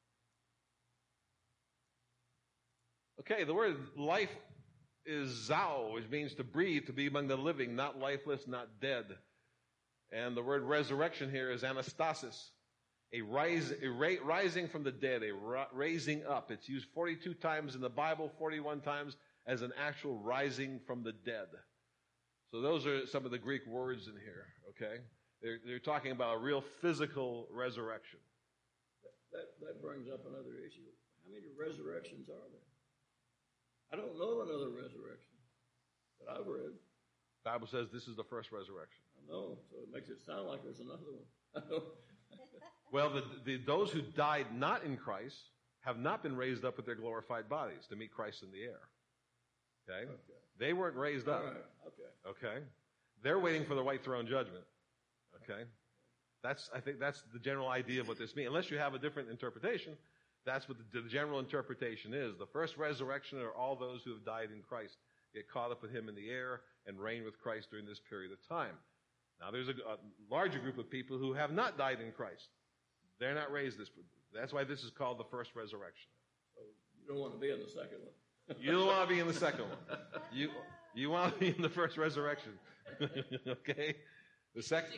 Okay, the word life is zao, which means to breathe, to be among the living, not lifeless, not dead. And the word resurrection here is anastasis, a, rise, a ra- rising from the dead, a ra- raising up. It's used forty-two times in the Bible, forty-one times as an actual rising from the dead. So those are some of the Greek words in here, okay? They're, they're talking about a real physical resurrection. That, that, that brings up another issue. How many resurrections are there? I don't know another resurrection that I've read. The Bible says this is the first resurrection. I know, so it makes it sound like there's another one. Well, the, the, those who died not in Christ have not been raised up with their glorified bodies to meet Christ in the air. Okay? Okay. They weren't raised up. All right, okay. Okay? They're waiting for the white throne judgment. Okay? That's, I think that's the general idea of what this means. Unless you have a different interpretation, that's what the, the general interpretation is. The first resurrection are all those who have died in Christ, get caught up with him in the air and reign with Christ during this period of time. Now, there's a, a larger group of people who have not died in Christ. They're not raised this. That's why this is called the first resurrection. So you don't want to be in the second one. You don't want to be in the second one. You you want to be in the first resurrection. Okay? The second.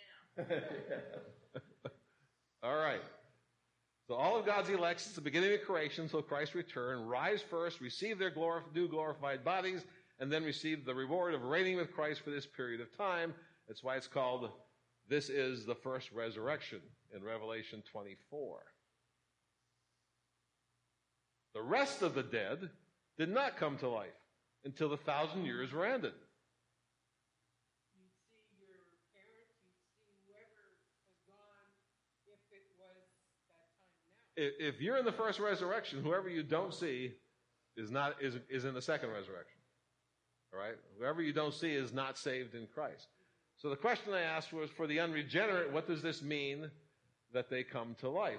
All right. So all of God's elect since the beginning of creation until Christ's return rise first, receive their glor- new glorified bodies, and then receive the reward of reigning with Christ for this period of time. That's why it's called, this is the first resurrection in Revelation twenty-four. The rest of the dead did not come to life until the thousand years were ended. You'd see your parents, you'd see whoever was gone if it was that time now. If you're in the first resurrection, whoever you don't see is not is is in the second resurrection. All right? Whoever you don't see is not saved in Christ. So the question I asked was, for the unregenerate, what does this mean that they come to life?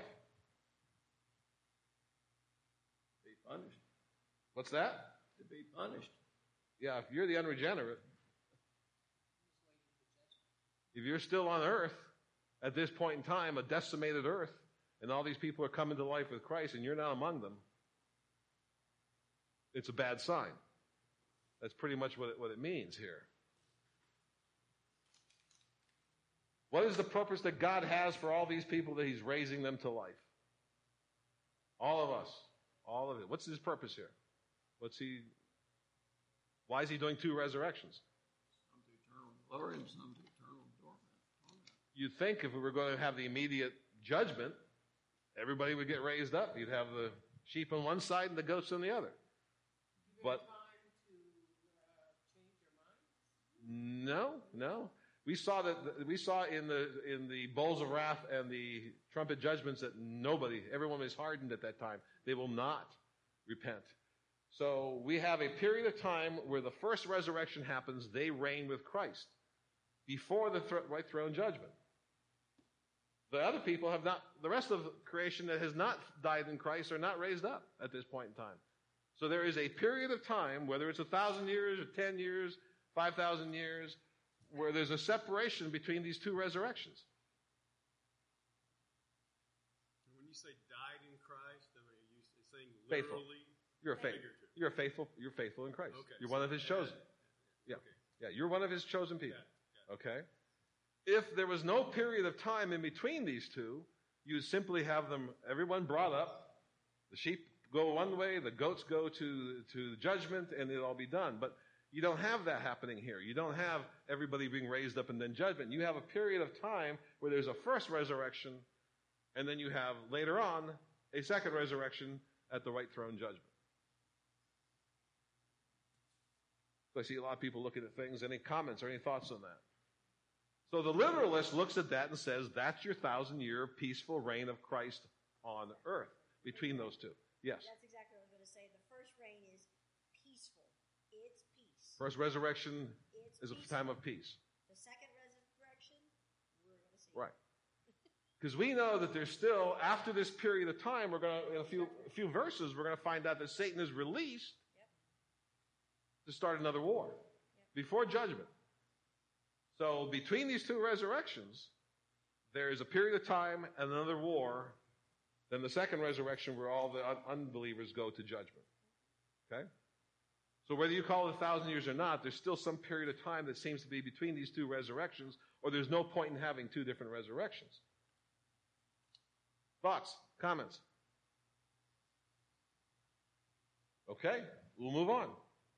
Be punished. What's that? To be punished. Yeah, if you're the unregenerate, if you're still on earth, at this point in time, a decimated earth, and all these people are coming to life with Christ, and you're not among them, it's a bad sign. That's pretty much what it, what it means here. What is the purpose that God has for all these people that he's raising them to life? All of us. All of it. What's his purpose here? What's he, why is he doing two resurrections? Some to eternal glory and some to eternal torment. You'd think if we were going to have the immediate judgment, everybody would get raised up. You'd have the sheep on one side and the goats on the other. But no, no. We saw that we saw in the in the bowls of wrath and the trumpet judgments that nobody, everyone is hardened at that time. They will not repent. So we have a period of time where the first resurrection happens. They reign with Christ before the th- white throne judgment. The other people have not. The rest of creation that has not died in Christ are not raised up at this point in time. So there is a period of time, whether it's a thousand years or ten years, five thousand years, where there's a separation between these two resurrections. When you say died in Christ, I mean, are you saying Faithful. literally? You're a faithful. Figurative? You're a faithful. You're faithful in Christ. Okay, You're so one of his that- chosen. Yeah, Okay. yeah. You're one of his chosen people. Got it, got it. Okay. If there was no period of time in between these two, you would simply have them, everyone brought up. The sheep go one way, the goats go to to the judgment, and it'll all be done. But you don't have that happening here. You don't have everybody being raised up and then judgment. You have a period of time where there's a first resurrection, and then you have later on a second resurrection at the white throne judgment. So I see a lot of people looking at things. Any comments or any thoughts on that? So the literalist looks at that and says, that's your thousand-year peaceful reign of Christ on earth between those two. Yes. That's exactly what I was going to say. The first reign is peaceful. It's peace. First resurrection It's is a peaceful. time of peace. The second resurrection, we're going to see. Right. Because we know that there's still, after this period of time, we're going to, in a few, a few verses, we're going to find out that Satan is released Yep. to start another war Yep. before judgment. So between these two resurrections, there is a period of time and another war, then the second resurrection where all the un- unbelievers go to judgment. Okay? So whether you call it a thousand years or not, there's still some period of time that seems to be between these two resurrections, or there's no point in having two different resurrections. Thoughts? Comments? Okay, we'll move on.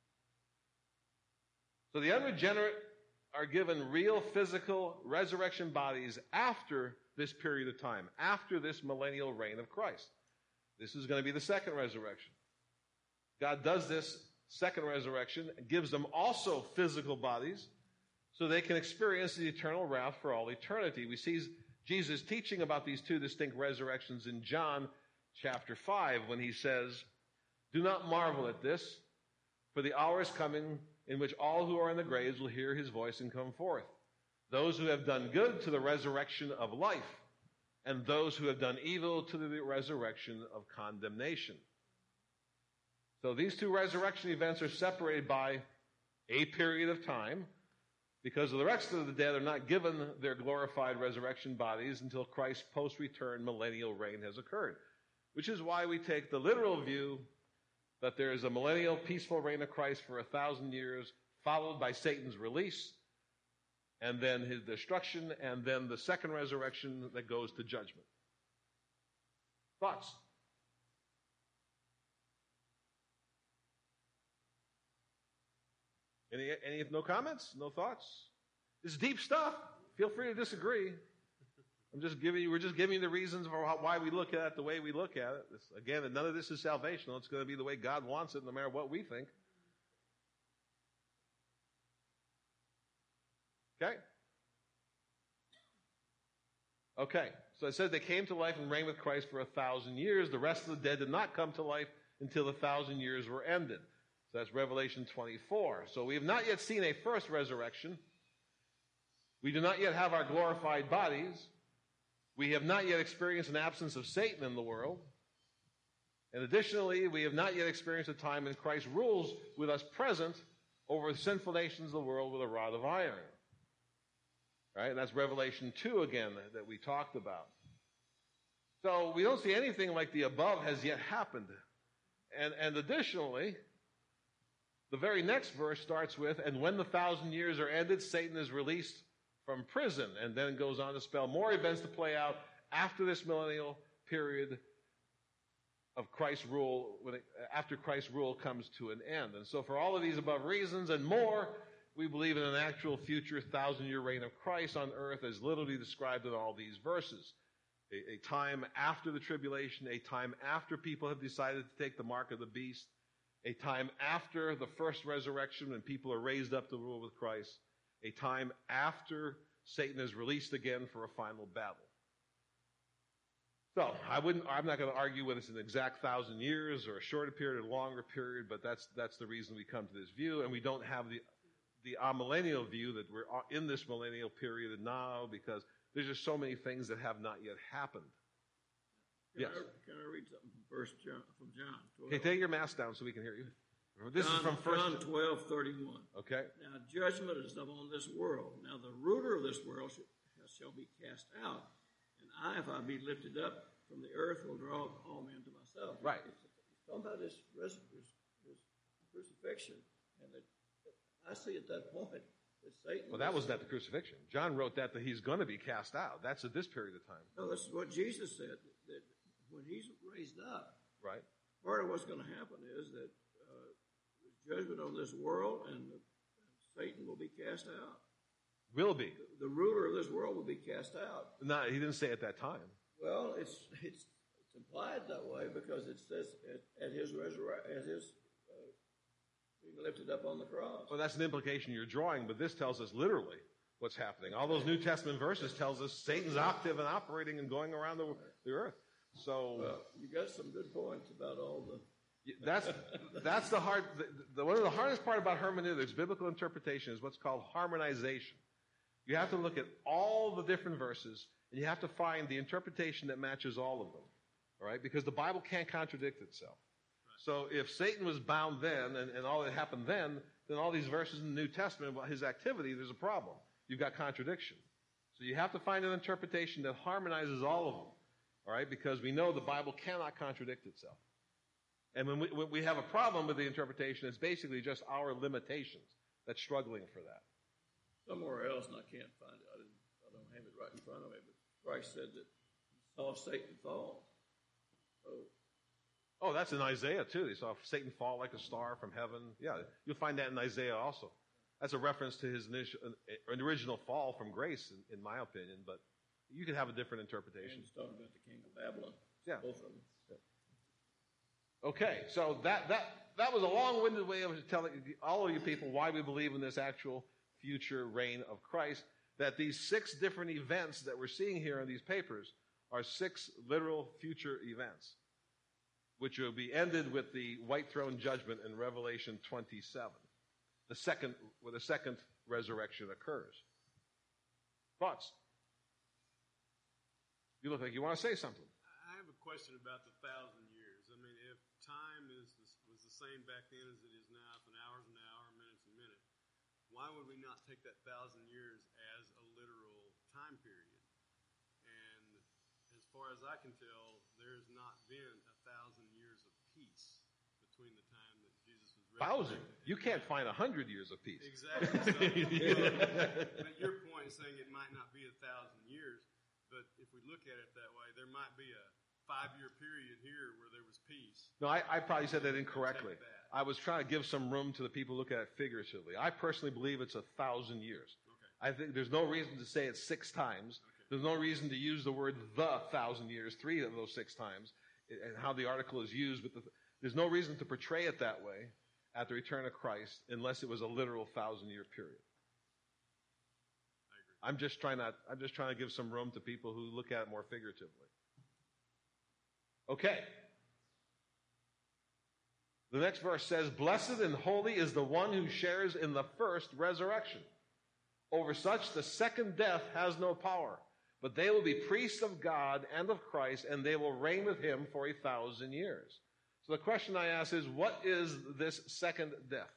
So the unregenerate are given real physical resurrection bodies after this period of time, after this millennial reign of Christ. This is going to be the second resurrection. God does this second resurrection and gives them also physical bodies so they can experience the eternal wrath for all eternity. We see Jesus teaching about these two distinct resurrections in John chapter five when he says, "Do not marvel at this, for the hour is coming in which all who are in the graves will hear his voice and come forth. Those who have done good to the resurrection of life, and those who have done evil to the resurrection of condemnation." So these two resurrection events are separated by a period of time, because the rest of the dead are not given their glorified resurrection bodies until Christ's post-return millennial reign has occurred. Which is why we take the literal view that there is a millennial peaceful reign of Christ for a thousand years, followed by Satan's release, and then his destruction, and then the second resurrection that goes to judgment. Thoughts? Any, any, no comments? No thoughts? This is deep stuff. Feel free to disagree. I'm just giving you, we're just giving you the reasons for how, why we look at it the way we look at it. This, again, none of this is salvational. It's going to be the way God wants it, no matter what we think. Okay? Okay. So it says they came to life and reigned with Christ for a thousand years. The rest of the dead did not come to life until the thousand years were ended. So that's Revelation twenty-four. So we have not yet seen a first resurrection. We do not yet have our glorified bodies. We have not yet experienced an absence of Satan in the world. And additionally, we have not yet experienced a time when Christ rules with us present over the sinful nations of the world with a rod of iron. Right? And that's Revelation two again that, that we talked about. So we don't see anything like the above has yet happened. And, and additionally, the very next verse starts with, and when the thousand years are ended, Satan is released from prison, and then goes on to spell more events to play out after this millennial period of Christ's rule, when it, after Christ's rule comes to an end. And so for all of these above reasons and more, we believe in an actual future thousand-year reign of Christ on earth as literally described in all these verses. A, a time after the tribulation, a time after people have decided to take the mark of the beast, a time after the first resurrection when people are raised up to rule with Christ, a time after Satan is released again for a final battle. So I wouldn't, I'm not going to argue whether it's an exact thousand years or a shorter period or a longer period, but that's that's the reason we come to this view, and we don't have the the amillennial view that we're in this millennial period now because there's just so many things that have not yet happened. Can, yes. I, can I read something from First John, from John twelve? Okay, take your mask down so we can hear you. This John, is from First John twelve thirty-one. Okay. Now judgment is upon this world. Now the ruler of this world shall, shall be cast out, and I, if I be lifted up from the earth, will draw all men to myself. Right. It's, it's talking about this, res, this, this crucifixion, and that, that I see at that point that Satan. Well, that was not the crucifixion. John wrote that that he's going to be cast out. That's at this period of time. No, this is what Jesus said. That, that when he's raised up, right. Part of what's going to happen is that uh, there's judgment on this world, and, the, and Satan will be cast out. Will be. The, the ruler of this world will be cast out. No, he didn't say at that time. Well, it's it's it's implied that way because it says at, at his resurrection, at his uh, being lifted up on the cross. Well, that's an implication you're drawing, but this tells us literally what's happening. All those New Testament verses tells us Satan's active and operating and going around the, the earth. So well, you got some good points about all the. That's that's the hard. The, the, one of the hardest part about hermeneutics, biblical interpretation, is what's called harmonization. You have to look at all the different verses, and you have to find the interpretation that matches all of them. All right, because the Bible can't contradict itself. So if Satan was bound then, and, and all that happened then, then all these verses in the New Testament about his activity, there's a problem. You've got contradiction. So you have to find an interpretation that harmonizes all of them. All right, because we know the Bible cannot contradict itself. And when we, when we have a problem with the interpretation, it's basically just our limitations that's struggling for that. Somewhere else, and I can't find it. I, didn't, I don't have it right in front of me, but Christ said that he saw Satan fall. So, oh, that's in Isaiah too. They saw Satan fall like a star from heaven. Yeah, you'll find that in Isaiah also. That's a reference to his initial, an original fall from grace, in, in my opinion, but you could have a different interpretation. He's talking about the king of Babylon. Yeah. Both of them. Yeah. Okay, so that, that, that was a long-winded way of telling all of you people why we believe in this actual future reign of Christ, that these six different events that we're seeing here in these papers are six literal future events, which will be ended with the white throne judgment in Revelation twenty-seven, the second, where the second resurrection occurs. Thoughts? You look like you want to say something. I have a question about the thousand years. I mean, if time is was the same back then as it is now, if an hour is an hour, minutes and minute, why would we not take that thousand years as a literal time period? And as far as I can tell, there's not been a thousand years of peace between the time that Jesus was resurrected. Thousand? You can't find a hundred years of peace. Exactly. So, but your point is saying it might not be a thousand years. But if we look at it that way, there might be a five-year period here where there was peace. No, I, I probably said that incorrectly. That. I was trying to give some room to the people who look at it figuratively. I personally believe it's a thousand years. Okay. I think there's no reason to say it six times. Okay. There's no reason to use the word the thousand years, three of those six times, and how the article is used. But the, there's no reason to portray it that way at the return of Christ unless it was a literal thousand-year period. I'm just trying to, I'm just trying to give some room to people who look at it more figuratively. Okay. The next verse says, "Blessed and holy is the one who shares in the first resurrection. Over such the second death has no power, but they will be priests of God and of Christ, and they will reign with him for a thousand years." So the question I ask is, what is this second death?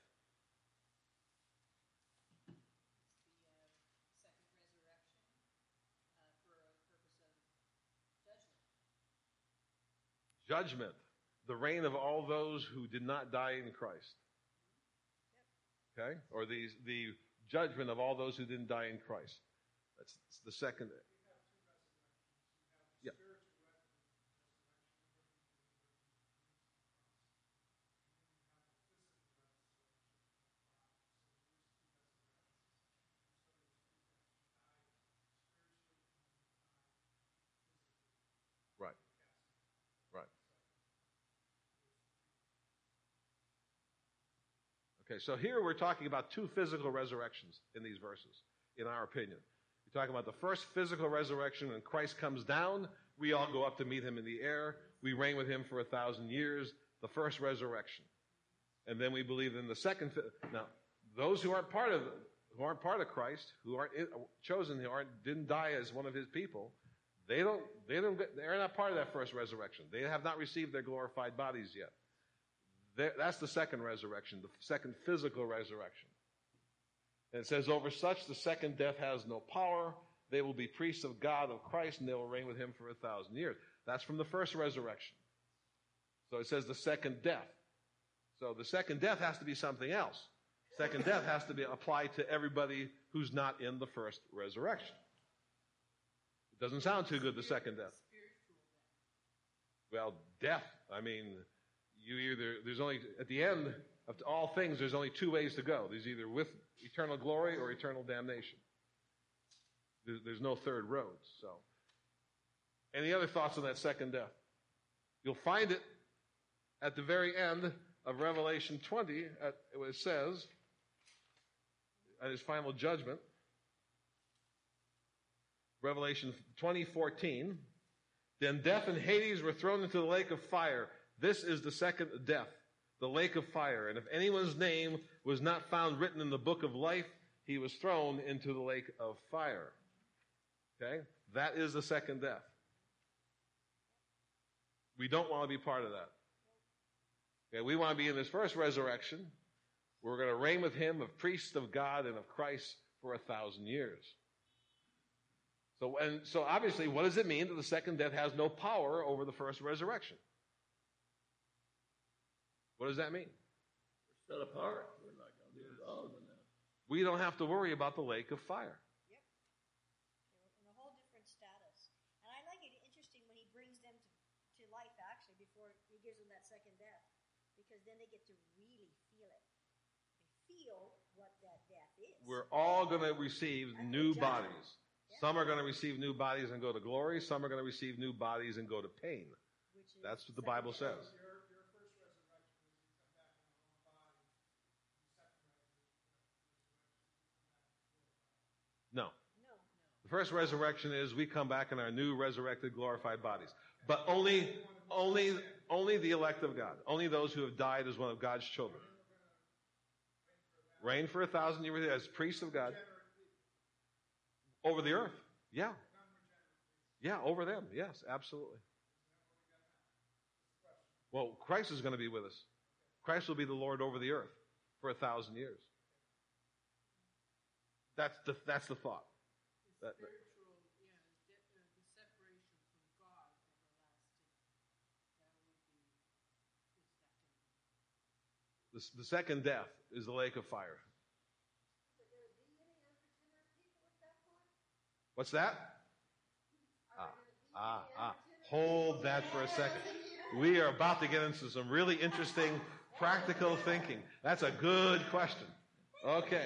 judgment, the reign of all those who did not die in Christ. Okay? Or the, the judgment of all those who didn't die in Christ. That's the second. Yeah. Right. Right. Okay, so here we're talking about two physical resurrections in these verses, in our opinion. We're talking about the first physical resurrection when Christ comes down. We all go up to meet him in the air. We reign with him for a thousand years. The first resurrection. And then we believe in the second. Now, those who aren't part of who aren't part of Christ, who aren't chosen, who aren't didn't die as one of his people, they don't they don't get, they're not part of that first resurrection. They have not received their glorified bodies yet. They're, that's the second resurrection, the second physical resurrection. And it says, over such the second death has no power. They will be priests of God, of Christ, and they will reign with him for a thousand years. That's from the first resurrection. So it says the second death. So the second death has to be something else. Second death has to be applied to everybody who's not in the first resurrection. It doesn't sound too good, the second death. Well, death, I mean, you either, there's only, at the end of all things, there's only two ways to go. There's either with eternal glory or eternal damnation. There's, there's no third road. So, any other thoughts on that second death? You'll find it at the very end of Revelation twenty, at, it says, at his final judgment, Revelation twenty fourteen, then death and Hades were thrown into the lake of fire. This is the second death, the lake of fire. And if anyone's name was not found written in the book of life, he was thrown into the lake of fire. Okay? That is the second death. We don't want to be part of that. Okay, we want to be in this first resurrection. We're going to reign with him of priests of God and of Christ for a thousand years. So, and so obviously, what does it mean that the second death has no power over the first resurrection? What does that mean? We're set apart. We're not going to be involved in that. We don't have to worry about the lake of fire. Yep. They're in a whole different status. And I like it interesting when he brings them to, to life, actually, before he gives them that second death. Because then they get to really feel it. They feel what that death is. We're all going to receive That's new the judgment. bodies. Yeah. Some are going to receive new bodies and go to glory. Some are going to receive new bodies and go to pain. Which is That's what the second Bible death. says. Your, your first resurrection is you come back in a normal body. The second resurrection, No. No. The first resurrection is we come back in our new resurrected glorified bodies. But only, only, only the elect of God. Only those who have died as one of God's children. Reign for a thousand years as priests of God. Over the earth. Yeah. Yeah, over them. Yes, absolutely. Well, Christ is going to be with us. Christ will be the Lord over the earth for a thousand years. That's the, that's the thought. The That- spiritual, yeah, the, uh, the separation from God everlasting. That would be the second. The, the second death is the lake of fire. What's that? Ah, ah, ah. Hold that for a second. We are about to get into some really interesting practical thinking. That's a good question. Okay.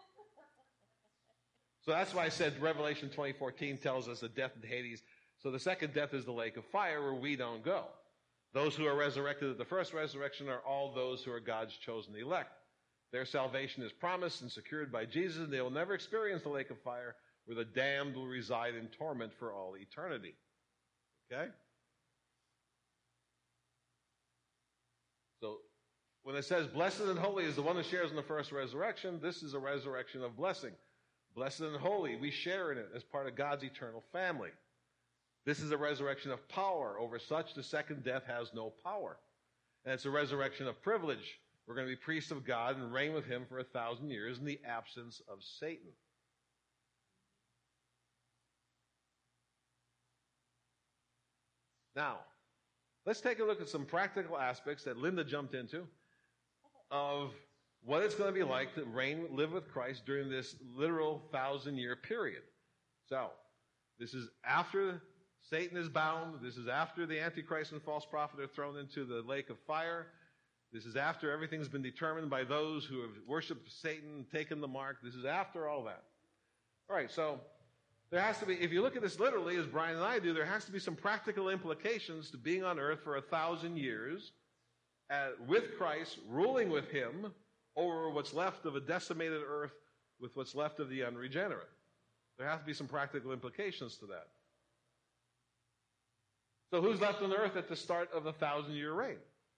So that's why I said Revelation twenty fourteen tells us that death and Hades. So the second death is the lake of fire where we don't go. Those who are resurrected at the first resurrection are all those who are God's chosen elect. Their salvation is promised and secured by Jesus, and they will never experience the lake of fire where the damned will reside in torment for all eternity. Okay? So, when it says, blessed and holy is the one who shares in the first resurrection, this is a resurrection of blessing. Blessed and holy, we share in it as part of God's eternal family. This is a resurrection of power. Over such, the second death has no power. And it's a resurrection of privilege. We're going to be priests of God and reign with him for a thousand years in the absence of Satan. Now, let's take a look at some practical aspects that Linda jumped into of what it's going to be like to reign, live with Christ during this literal thousand-year period. So, this is after Satan is bound. This is after the Antichrist and false prophet are thrown into the lake of fire. This is after everything's been determined by those who have worshipped Satan, taken the mark. This is after all that. All right, so there has to be, if you look at this literally, as Brian and I do, there has to be some practical implications to being on earth for a thousand years uh, with Christ, ruling with him over what's left of a decimated earth with what's left of the unregenerate. There has to be some practical implications to that. So who's left on earth at the start of the thousand-year reign?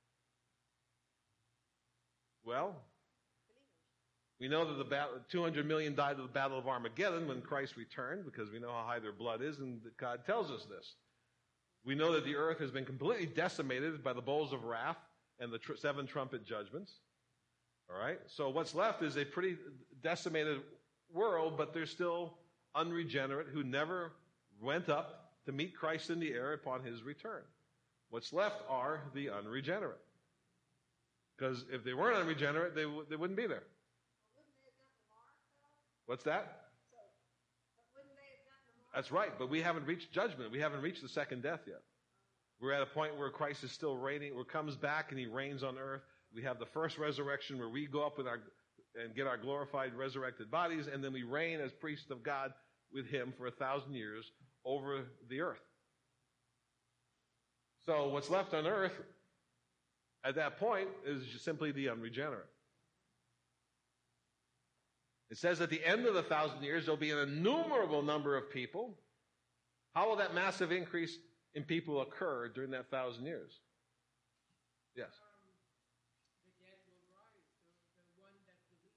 Well, we know that the battle, two hundred million died of the Battle of Armageddon when Christ returned, because we know how high their blood is, and God tells us this. We know that the earth has been completely decimated by the bowls of wrath and the tr- seven trumpet judgments. All right? So what's left is a pretty decimated world, but there's still unregenerate who never went up to meet Christ in the air upon his return. What's left are the unregenerate. Because if they weren't unregenerate, they, w- they wouldn't be there. What's that? That's right, but we haven't reached judgment. We haven't reached the second death yet. We're at a point where Christ is still reigning, where he comes back and he reigns on earth. We have the first resurrection where we go up with our and get our glorified resurrected bodies, and then we reign as priests of God with him for a thousand years over the earth. So what's left on earth at that point is simply the unregenerate. It says at the end of the thousand years, there'll be an innumerable number of people. How will that massive increase in people occur during that thousand years? Yes. Um, the dead will rise, the, the one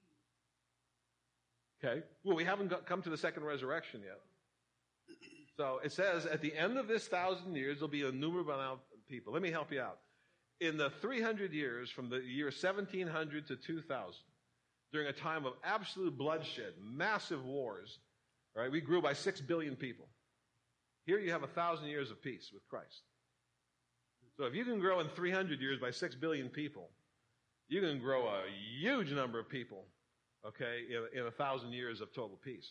that believes. Okay. Well, we haven't got, come to the second resurrection yet. So it says at the end of this thousand years, there'll be a innumerable amount of people. Let me help you out. In the three hundred years, from the year seventeen hundred to two thousand, during a time of absolute bloodshed, massive wars, right? We grew by six billion people. Here you have a thousand years of peace with Christ. So if you can grow in three hundred years by six billion people, you can grow a huge number of people, okay, in, in a thousand years of total peace.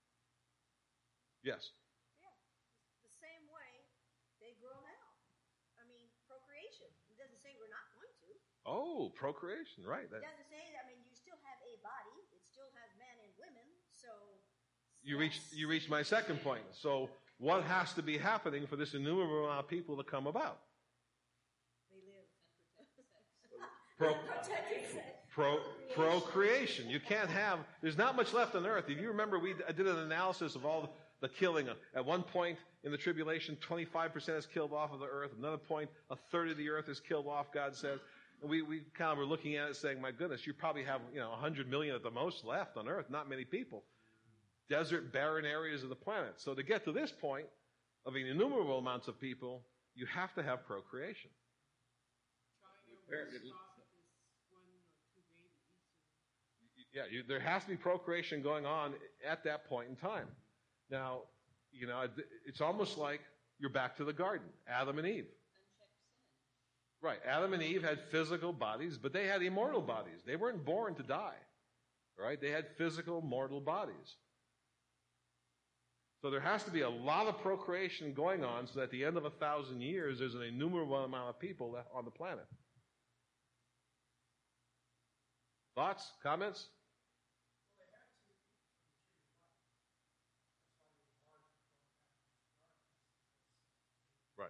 Yes? Yeah, the same way they grow now. I mean, procreation. It doesn't say we're not going to. Oh, procreation, right. It That, doesn't say that. I mean, you still have a body. It still has men and women. So you reached, you reached my second point. So what has to be happening for this innumerable amount of people to come about? they live. Pro, Protected sex. pro, procreation. You can't have, there's not much left on earth. If you remember, we I did an analysis of all the, the killing. At one point in the tribulation, twenty-five percent is killed off of the earth. Another point, a third of the earth is killed off, God says. And we, we kind of were looking at it saying, my goodness, you probably have, you know, one hundred million at the most left on earth. Not many people. Desert, barren areas of the planet. So to get to this point of innumerable amounts of people, you have to have procreation. China will stop this one or two babies. Yeah, you, there has to be procreation going on at that point in time. Now, you know, it's almost like you're back to the garden, Adam and Eve. Right, Adam and Eve had physical bodies, but they had immortal bodies. They weren't born to die, right? They had physical, mortal bodies. So there has to be a lot of procreation going on so that at the end of a thousand years, there's an innumerable amount of people left on the planet. Thoughts? Comments? Right.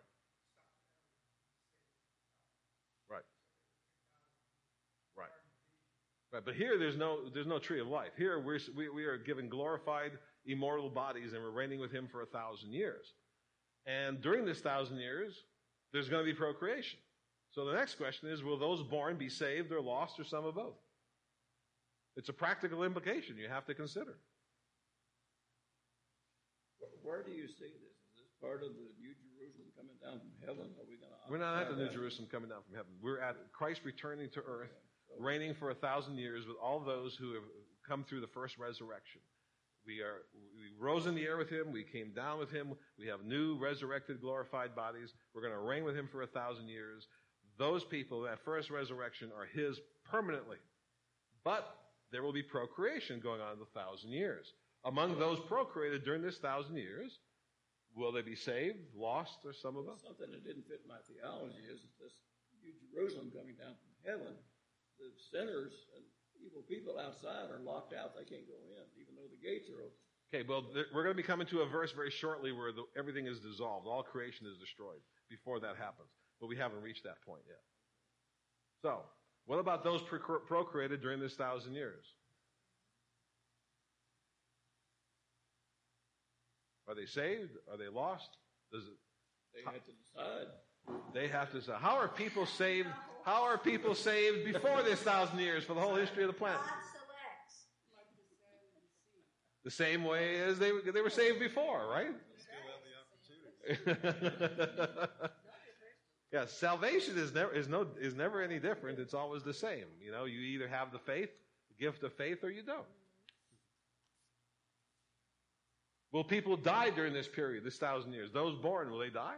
Right. Right. Right. But here, there's no there's no tree of life. Here, we're, we we are given glorified, immortal bodies, and we're reigning with Him for a thousand years. And during this thousand years, there's going to be procreation. So the next question is, will those born be saved or lost, or some of both? It's a practical implication you have to consider. Where do you see this? Is this part of the New Jerusalem coming down from heaven? Are we going to? We're not at the New Jerusalem coming down from heaven. We're at Christ returning to earth, reigning for a thousand years with all those who have come through the first resurrection. We are we rose in the air with him. We came down with him. We have new resurrected, glorified bodies. We're going to reign with him for a thousand years. Those people, that first resurrection, are his permanently. But there will be procreation going on in the thousand years. Among those procreated during this thousand years, will they be saved, lost, or some of them? Something that didn't fit my theology is that this New Jerusalem coming down from heaven, the sinners and evil people outside are locked out. They can't go in, even though the gates are open. Okay, well, th- we're going to be coming to a verse very shortly where the, everything is dissolved. All creation is destroyed before that happens. But we haven't reached that point yet. So, what about those pro- procreated during this thousand years? Are they saved? Are they lost? Does it? They had to decide. They have to decide. How are people saved? How are people saved before this thousand years for the whole history of the planet? God selects. Like the sand and the sea. The same way as they they were saved before, right? They still have the opportunity. Yeah, salvation is never is no is never any different. It's always the same. You know, you either have the faith, the gift of faith, or you don't. Will people die during this period, this thousand years? Those born, will they die?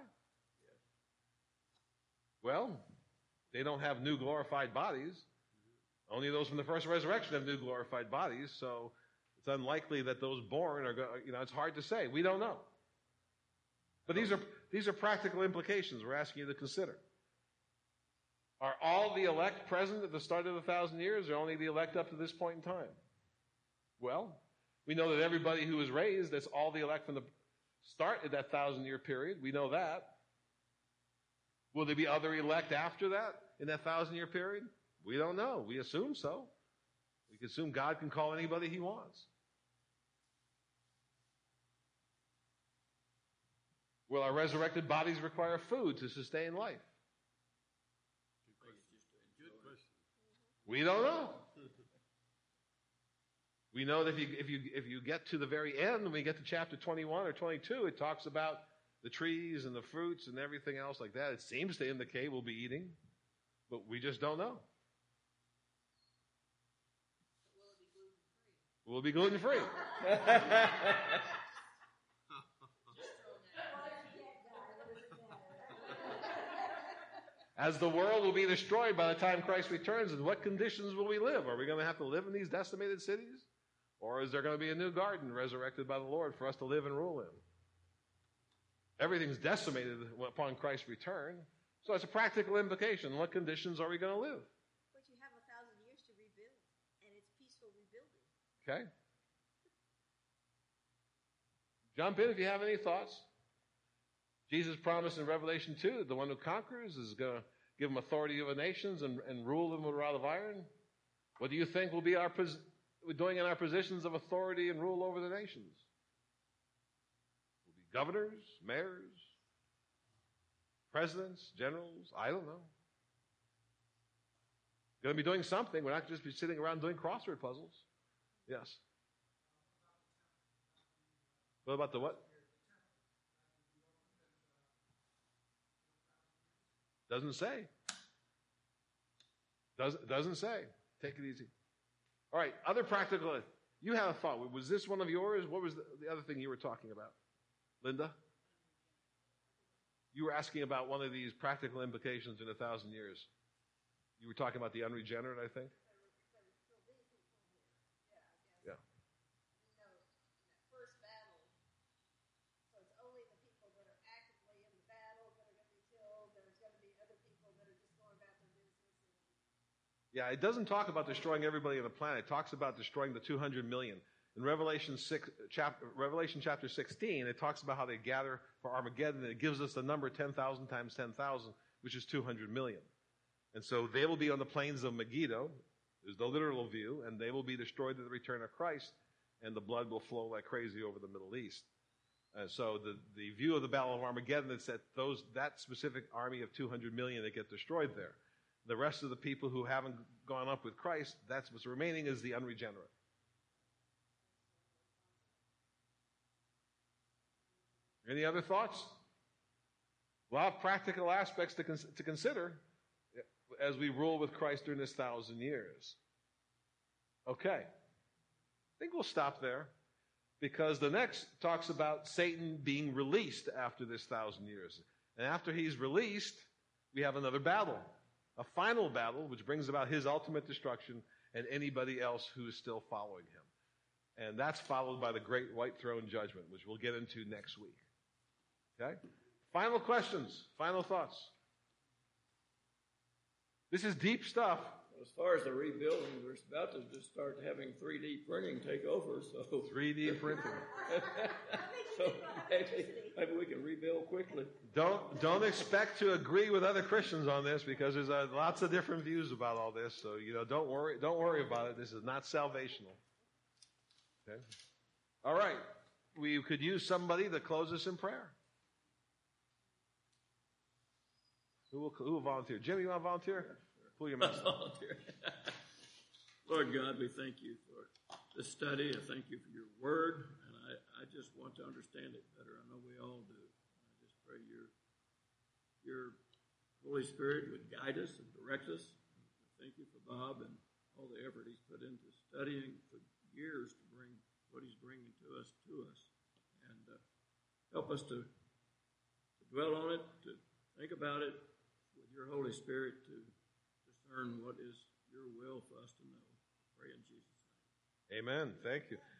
Well, they don't have new glorified bodies. Only those from the first resurrection have new glorified bodies. So it's unlikely that those born are going. You know, it's hard to say. We don't know. But these are these are practical implications we're asking you to consider. Are all the elect present at the start of the thousand years, or only the elect up to this point in time? Well, we know that everybody who was raised, that's all the elect from the start of that thousand-year period. We know that. Will there be other elect after that in that thousand-year period? We don't know. We assume so. We can assume God can call anybody he wants. Will our resurrected bodies require food to sustain life? Good question. We don't know. We know that if you, if you, if you get to the very end, when we get to chapter twenty-one or twenty-two, it talks about the trees and the fruits and everything else like that. It seems to indicate we'll be eating, but we just don't know. Will it be gluten-free? We'll be gluten-free. As the world will be destroyed by the time Christ returns, in what conditions will we live? Are we going to have to live in these decimated cities? Or is there going to be a new garden resurrected by the Lord for us to live and rule in? Everything's decimated upon Christ's return. So it's a practical implication. In what conditions are we going to live? But you have a thousand years to rebuild, and it's peaceful rebuilding. Okay. Jump in if you have any thoughts. Jesus promised in Revelation two that the one who conquers is going to give them authority over nations and, and rule them with a rod of iron. What do you think will be our pos- we're doing in our positions of authority and rule over the nations? Will be governors, mayors, presidents, generals? I don't know. Going to be doing something. We're not just be sitting around doing crossword puzzles. Yes. What about the what? Doesn't say. Doesn't, doesn't say. Take it easy. All right, other practical. You had a thought. Was this one of yours? What was the, the other thing you were talking about? Linda? You were asking about one of these practical implications in a thousand years. You were talking about the unregenerate, I think? Yeah. Yeah, it doesn't talk about destroying everybody on the planet. It talks about destroying the two hundred million. In Revelation six, chapter, Revelation chapter sixteen, it talks about how they gather for Armageddon, and it gives us the number ten thousand times ten thousand, which is two hundred million. And so they will be on the plains of Megiddo, is the literal view, and they will be destroyed at the return of Christ, and the blood will flow like crazy over the Middle East. And so the, the view of the Battle of Armageddon is that those that specific army of two hundred million that get destroyed there. The rest of the people who haven't gone up with Christ, that's what's remaining is the unregenerate. Any other thoughts? A lot of practical aspects to, cons- to consider as we rule with Christ during this thousand years. Okay. I think we'll stop there. because the next talks about Satan being released after this thousand years. And after he's released, we have another battle, a final battle, which brings about his ultimate destruction and anybody else who is still following him. And that's followed by the great white throne judgment, which we'll get into next week. Okay? Final questions, final thoughts. This is deep stuff. As far as the rebuilding, we're about to just start having three D printing take over. So three D printing. so maybe, maybe we can rebuild quickly. Don't don't expect to agree with other Christians on this, because there's uh, lots of different views about all this. So you know, don't worry don't worry about it. This is not salvational. Okay. All right. We could use somebody to close us in prayer. Who will, who will volunteer? Jimmy, you want to volunteer? Pull your mask. Lord God, we thank you for this study. I thank you for your word, and I, I just want to understand it better. I know we all do. I just pray your your Holy Spirit would guide us and direct us. I thank you for Bob and all the effort he's put into studying for years to bring what he's bringing to us to us, and uh, help us to, to dwell on it, to think about it with your Holy Spirit, to discern what is your will for us to know. I pray in Jesus' name. Amen. Thank you.